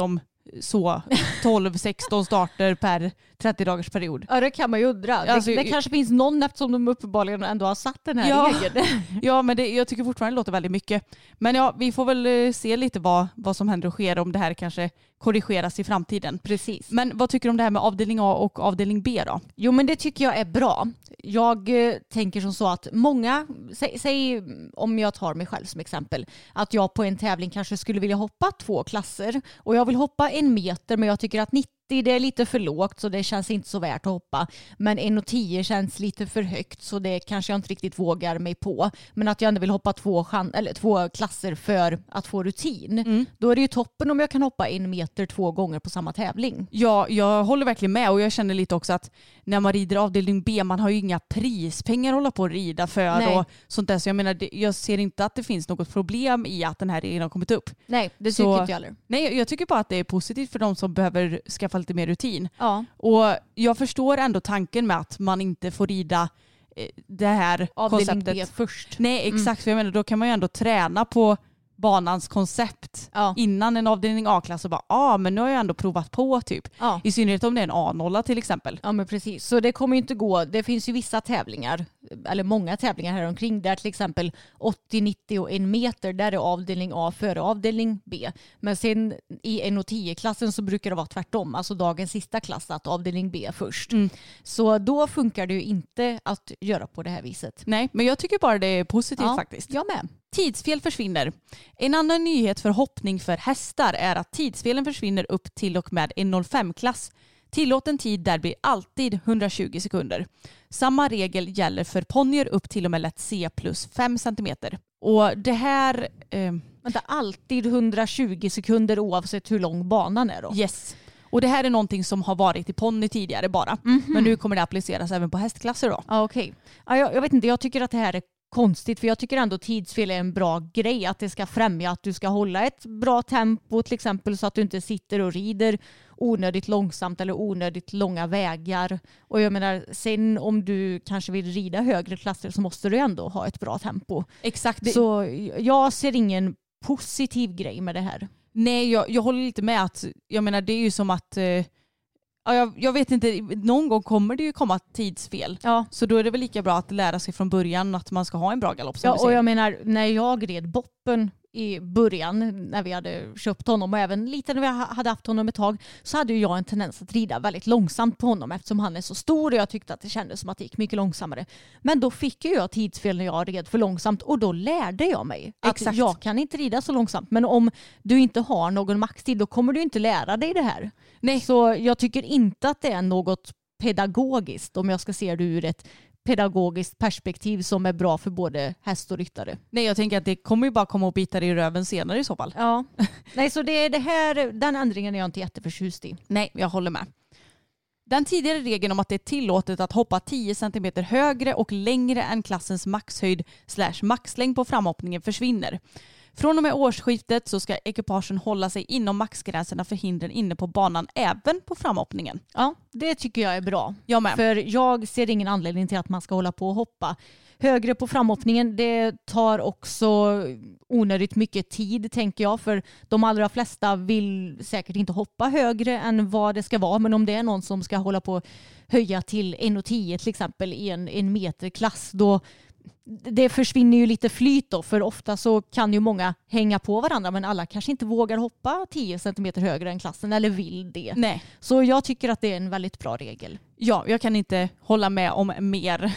Speaker 5: så tolv sexton starter per trettio dagars period.
Speaker 4: Ja, det kan man ju undra.
Speaker 5: Alltså,
Speaker 4: det, det kanske finns någon eftersom de uppenbarligen ändå har satt den här
Speaker 5: ja,
Speaker 4: regeln.
Speaker 5: Ja, men det, jag tycker fortfarande det låter väldigt mycket. Men ja, vi får väl se lite vad, vad som händer och sker om det här kanske korrigeras i framtiden.
Speaker 4: Precis.
Speaker 5: Men vad tycker du om det här med avdelning A och avdelning B då?
Speaker 4: Jo, men det tycker jag är bra. Jag eh, tänker som så att många, säg, säg om jag tar mig själv som exempel, att jag på en tävling kanske skulle vilja hoppa två klasser och jag vill hoppa en meter men jag tycker att nittio det är lite för lågt så det känns inte så värt att hoppa. Men en och tio känns lite för högt så det kanske jag inte riktigt vågar mig på. Men att jag ändå vill hoppa två, eller två klasser för att få rutin. Mm. Då är det ju toppen om jag kan hoppa en meter två gånger på samma tävling.
Speaker 5: Ja, jag håller verkligen med och jag känner lite också att när man rider avdelning B, man har ju inga prispengar att hålla på att rida för. Nej. Och sånt där. Så jag menar, jag ser inte att det finns något problem i att den här regeln har kommit upp.
Speaker 4: Nej, det tycker så, inte jag heller.
Speaker 5: Nej, jag tycker bara att det är positivt för de som behöver skaffa lite mer rutin.
Speaker 4: Ja.
Speaker 5: Och jag förstår ändå tanken med att man inte får rida det här
Speaker 4: avdelning
Speaker 5: konceptet
Speaker 4: B först.
Speaker 5: Nej, exakt. Mm. För jag menar, då kan man ju ändå träna på banans koncept ja. innan en avdelning A-klass och bara, ja ah, men nu har jag ändå provat på typ. Ja. I synnerhet om det är en A noll till exempel.
Speaker 4: Ja men precis, så det kommer ju inte gå, det finns ju vissa tävlingar, eller många tävlingar här omkring där till exempel åttio nittio och en meter, där är avdelning A före avdelning B. Men sen i en och tio-klassen så brukar det vara tvärtom, alltså dagens sista klass att avdelning B först. Mm. Så då funkar det ju inte att göra på det här viset.
Speaker 5: Nej, men jag tycker bara det är positivt ja, faktiskt.
Speaker 4: Jag med.
Speaker 5: Tidsfel försvinner. En annan nyhet för hoppning för hästar är att tidsfelen försvinner upp till och med en noll fem-klass. Tillåten tid där blir alltid hundratjugo sekunder. Samma regel gäller för ponnyer upp till och med lätt C plus fem centimeter. Och det här... Eh...
Speaker 4: Vänta, alltid hundratjugo sekunder oavsett hur lång banan är då?
Speaker 5: Yes. Och det här är någonting som har varit i ponny tidigare bara. Mm-hmm. Men nu kommer det appliceras även på hästklasser då.
Speaker 4: Ja, okej. Ja, jag, jag vet inte, jag tycker att det här är konstigt för jag tycker ändå tidsfel är en bra grej, att det ska främja att du ska hålla ett bra tempo till exempel så att du inte sitter och rider onödigt långsamt eller onödigt långa vägar. Och jag menar, sen om du kanske vill rida högre klasser så måste du ändå ha ett bra tempo.
Speaker 5: Exakt.
Speaker 4: Så jag ser ingen positiv grej med det här.
Speaker 5: Nej, jag, jag håller lite med att, jag menar det är ju som att eh... Ja, jag, jag vet inte, någon gång kommer det ju komma tidsfel. Ja. Så då är det väl lika bra att lära sig från början att man ska ha en bra galopp.
Speaker 4: Ja, och jag menar, när jag red Boppen i början, när vi hade köpt honom och även lite när vi hade haft honom ett tag, så hade ju jag en tendens att rida väldigt långsamt på honom eftersom han är så stor och jag tyckte att det kändes som att det gick mycket långsammare. Men då fick ju jag tidsfel när jag red för långsamt och då lärde jag mig att Exakt. jag kan inte rida så långsamt. Men om du inte har någon maxtid då kommer du inte lära dig det här. Nej. Så jag tycker inte att det är något pedagogiskt om jag ska se det ur ett pedagogiskt perspektiv som är bra för både häst och ryttare.
Speaker 5: Nej, jag tänker att det kommer ju bara komma och bita dig i röven senare i så fall.
Speaker 4: Ja. Nej, så det är det här, den ändringen är jag inte jätteförtjust i.
Speaker 5: Nej, jag håller med. Den tidigare regeln om att det är tillåtet att hoppa tio centimeter högre och längre än klassens maxhöjd slash maxlängd på framhoppningen försvinner. Från och med årsskiftet så ska ekipagen hålla sig inom maxgränserna för hindren inne på banan även på framhoppningen.
Speaker 4: Ja, det tycker jag är bra.
Speaker 5: Jag med.
Speaker 4: För jag ser ingen anledning till att man ska hålla på och hoppa högre på framhoppningen. Det tar också onödigt mycket tid tänker jag, för de allra flesta vill säkert inte hoppa högre än vad det ska vara, men om det är någon som ska hålla på höja till en och tio till exempel i en, en meterklass, då det försvinner ju lite flyt då, för ofta så kan ju många hänga på varandra men alla kanske inte vågar hoppa tio centimeter högre än klassen eller vill det.
Speaker 5: Nej.
Speaker 4: Så jag tycker att det är en väldigt bra regel.
Speaker 5: Ja, jag kan inte hålla med om mer.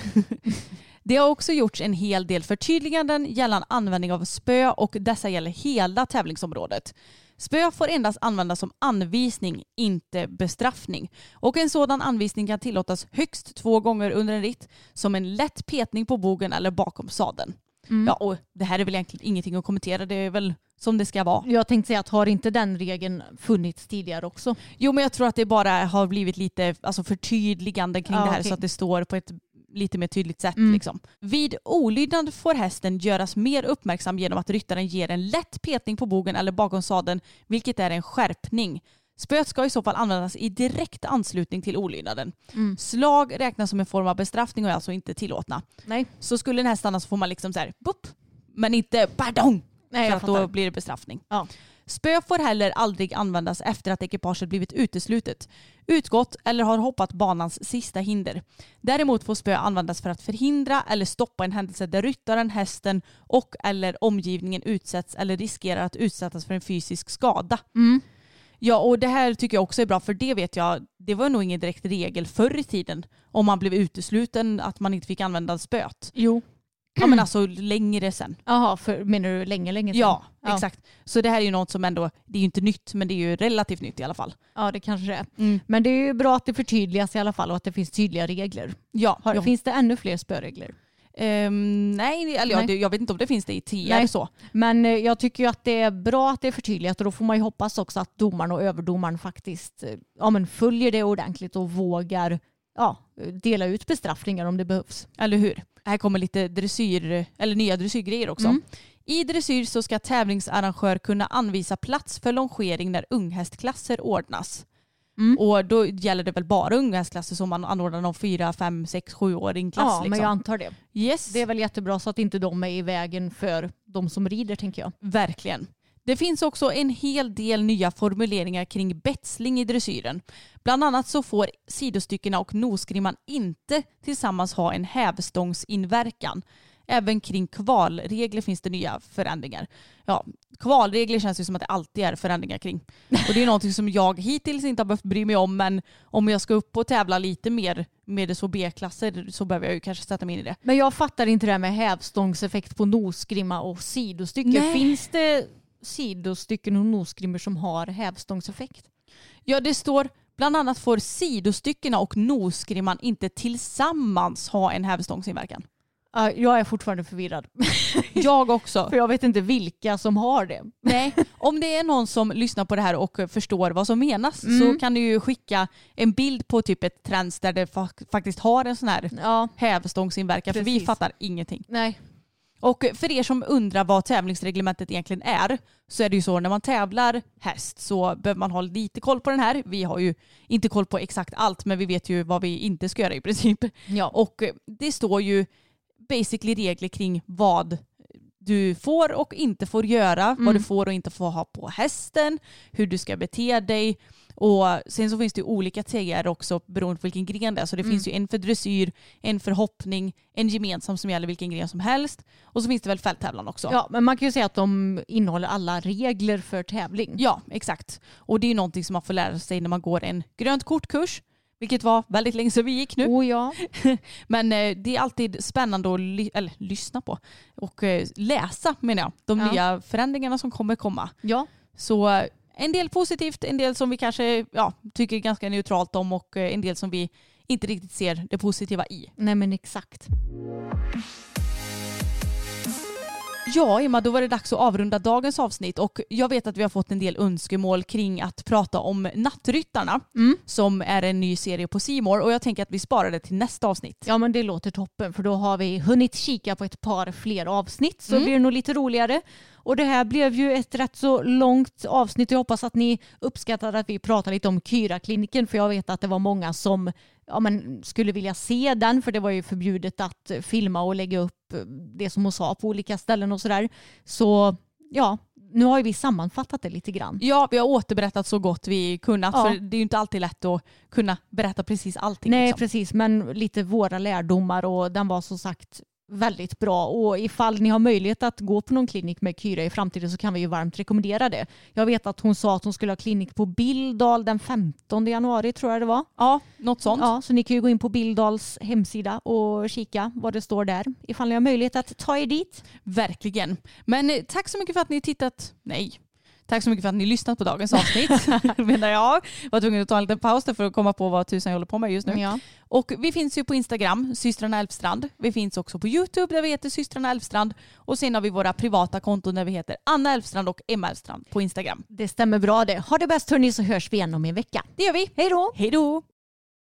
Speaker 5: Det har också gjorts en hel del förtydliganden gällande användning av spö och dessa gäller hela tävlingsområdet. Spö får endast användas som anvisning, inte bestraffning. Och en sådan anvisning kan tillåtas högst två gånger under en ritt som en lätt petning på bogen eller bakom sadeln. Mm. Ja, och det här är väl egentligen ingenting att kommentera, det är väl som det ska vara.
Speaker 4: Jag tänkte säga att har inte den regeln funnits tidigare också?
Speaker 5: Jo, men jag tror att det bara har blivit lite alltså, förtydligande kring ja, det här okay. Så att det står på ett lite mer tydligt sätt. Mm. Liksom. Vid olydnad får hästen göras mer uppmärksam genom att ryttaren ger en lätt petning på bogen eller bakom sadeln, vilket är en skärpning. Spöet ska i så fall användas i direkt anslutning till olydnaden. Mm. Slag räknas som en form av bestraffning och är alltså inte tillåtna.
Speaker 4: Nej.
Speaker 5: Så skulle en häst stanna så får man liksom så här, boop, men inte pardon. Nej, för att då blir det bestraffning.
Speaker 4: Ja.
Speaker 5: Spö får heller aldrig användas efter att ekipaget blivit uteslutet, utgått eller har hoppat banans sista hinder. Däremot får spö användas för att förhindra eller stoppa en händelse där ryttaren, hästen och eller omgivningen utsätts eller riskerar att utsättas för en fysisk skada.
Speaker 4: Mm.
Speaker 5: Ja, och det här tycker jag också är bra, för det vet jag, det var nog ingen direkt regel förr i tiden om man blev utesluten att man inte fick använda spöt.
Speaker 4: Jo.
Speaker 5: Ja, men alltså längre sen.
Speaker 4: Jaha, för menar du länge, länge sen?
Speaker 5: Ja,
Speaker 4: ja,
Speaker 5: exakt. Så det här är ju något som ändå, det är ju inte nytt, men det är ju relativt nytt i alla fall.
Speaker 4: Ja, det kanske det är.
Speaker 5: Mm.
Speaker 4: Men det är ju bra att det förtydligas i alla fall och att det finns tydliga regler.
Speaker 5: Ja.
Speaker 4: Har,
Speaker 5: ja.
Speaker 4: Finns det ännu fler spöregler?
Speaker 5: Um, nej, eller
Speaker 4: nej.
Speaker 5: Ja, det, jag vet inte om det finns det i T R
Speaker 4: nej.
Speaker 5: så.
Speaker 4: Men eh, jag tycker ju att det är bra att det är förtydligat, och då får man ju hoppas också att domaren och överdomaren faktiskt eh, ja, men följer det ordentligt och vågar ja, dela ut bestraffningar om det behövs.
Speaker 5: Eller hur? Här kommer lite dressyr, eller nya dressyrgrejer också.
Speaker 4: Mm.
Speaker 5: I dressyr så ska tävlingsarrangör kunna anvisa plats för longering när unghästklasser ordnas.
Speaker 4: Mm.
Speaker 5: Och då gäller det väl bara unghästklasser som man anordnar någon fyra, fem, sex, sjuåring klass.
Speaker 4: Ja,
Speaker 5: liksom.
Speaker 4: men jag antar det.
Speaker 5: Yes.
Speaker 4: Det är väl jättebra så att inte de är i vägen för de som rider, tänker jag.
Speaker 5: Verkligen. Det finns också en hel del nya formuleringar kring betsling i dressyren. Bland annat så får sidostyckena och nosgrimman inte tillsammans ha en hävstångsinverkan. Även kring kvalregler finns det nya förändringar. Ja, kvalregler känns ju som att det alltid är förändringar kring. Och det är något som jag hittills inte har behövt bry mig om, men om jag ska upp och tävla lite mer med S H B-klasser så behöver jag ju kanske sätta mig in i det.
Speaker 4: Men jag fattar inte det här med hävstångseffekt på nosgrimma och sidostycken.
Speaker 5: Nej.
Speaker 4: Finns det sidostycken och nosgrimmor som har hävstångseffekt?
Speaker 5: Ja, det står bland annat får sidostyckena och nosgrimman inte tillsammans ha en hävstångsinverkan.
Speaker 4: Uh, jag är fortfarande förvirrad.
Speaker 5: Jag också.
Speaker 4: För jag vet inte vilka som har det.
Speaker 5: Nej, om det är någon som lyssnar på det här och förstår vad som menas
Speaker 4: Mm.
Speaker 5: så kan du ju skicka en bild på typ ett träns där det fa- faktiskt har en sån här
Speaker 4: Ja,
Speaker 5: hävstångsinverkan. För vi
Speaker 4: Precis.
Speaker 5: fattar ingenting.
Speaker 4: nej.
Speaker 5: Och för er som undrar vad tävlingsreglementet egentligen är så är det ju så när man tävlar häst så behöver man ha lite koll på den här. Vi har ju inte koll på exakt allt, men vi vet ju vad vi inte ska göra i princip.
Speaker 4: Ja.
Speaker 5: Och det står ju basically regler kring vad du får och inte får göra,
Speaker 4: Mm.
Speaker 5: vad du får och inte får ha på hästen, hur du ska bete dig. Och sen så finns det ju olika T R också beroende på vilken gren det är. Så det
Speaker 4: Mm.
Speaker 5: finns ju en för dressyr, en för hoppning, en gemensam som gäller vilken gren som helst. Och så finns det väl fälttävlan också.
Speaker 4: Ja, men man kan ju säga att de innehåller alla regler för tävling.
Speaker 5: Ja, exakt. Och det är ju någonting som man får lära sig när man går en grönt kortkurs. Vilket var väldigt länge sedan vi gick nu.
Speaker 4: Oh, ja.
Speaker 5: Men eh, det är alltid spännande att ly- eller, lyssna på och eh, läsa, menar jag. De
Speaker 4: Ja.
Speaker 5: nya förändringarna som kommer komma.
Speaker 4: Ja.
Speaker 5: Så eh, en del positivt, en del som vi kanske ja, tycker ganska neutralt om och eh, en del som vi inte riktigt ser det positiva i.
Speaker 4: Nej, men exakt.
Speaker 5: Ja, Emma, då var det dags att avrunda dagens avsnitt och jag vet att vi har fått en del önskemål kring att prata om Nattryttarna
Speaker 4: Mm.
Speaker 5: som är en ny serie på C More och jag tänker att vi sparar det till nästa avsnitt.
Speaker 4: Ja, men det låter toppen, för då har vi hunnit kika på ett par fler avsnitt, så
Speaker 5: Mm.
Speaker 4: blir det nog lite roligare. Och det här blev ju ett rätt så långt avsnitt. Jag hoppas att ni uppskattar att vi pratar lite om Kyra-kliniken, för jag vet att det var många som ja, men skulle vilja se den, för det var ju förbjudet att filma och lägga upp det som hon sa på olika ställen och sådär. Så ja, nu har ju vi sammanfattat det lite grann.
Speaker 5: Ja, vi har återberättat så gott vi kunnat
Speaker 4: Ja.
Speaker 5: för det är ju inte alltid lätt att kunna berätta precis allting.
Speaker 4: Nej,
Speaker 5: liksom.
Speaker 4: precis, men lite våra lärdomar, och den var som sagt väldigt bra. Och ifall ni har möjlighet att gå på någon klinik med Kyra i framtiden så kan vi ju varmt rekommendera det. Jag vet att hon sa att hon skulle ha klinik på Bildal den femtonde januari, tror jag det var.
Speaker 5: Ja, något sånt.
Speaker 4: Ja, så ni kan ju gå in på Bildals hemsida och kika vad det står där ifall ni har möjlighet att ta er dit.
Speaker 5: Verkligen. Men eh, tack så mycket för att ni tittat. Nej. Tack så mycket för att ni lyssnat på dagens avsnitt. Menar jag. Var tvungen att ta en liten paus där för att komma på vad tusan jag håller på med just nu.
Speaker 4: Ja.
Speaker 5: Och vi finns ju på Instagram, Systrarna Elfstrand. Vi finns också på YouTube där vi heter Systrarna Elfstrand. Och sen har vi våra privata konton där vi heter Anna Elfstrand och Emma Elfstrand på Instagram.
Speaker 4: Det stämmer bra det. Ha det bäst hörni, så hörs vi igen om en vecka.
Speaker 5: Det gör vi.
Speaker 4: Hej då!
Speaker 5: Hej då!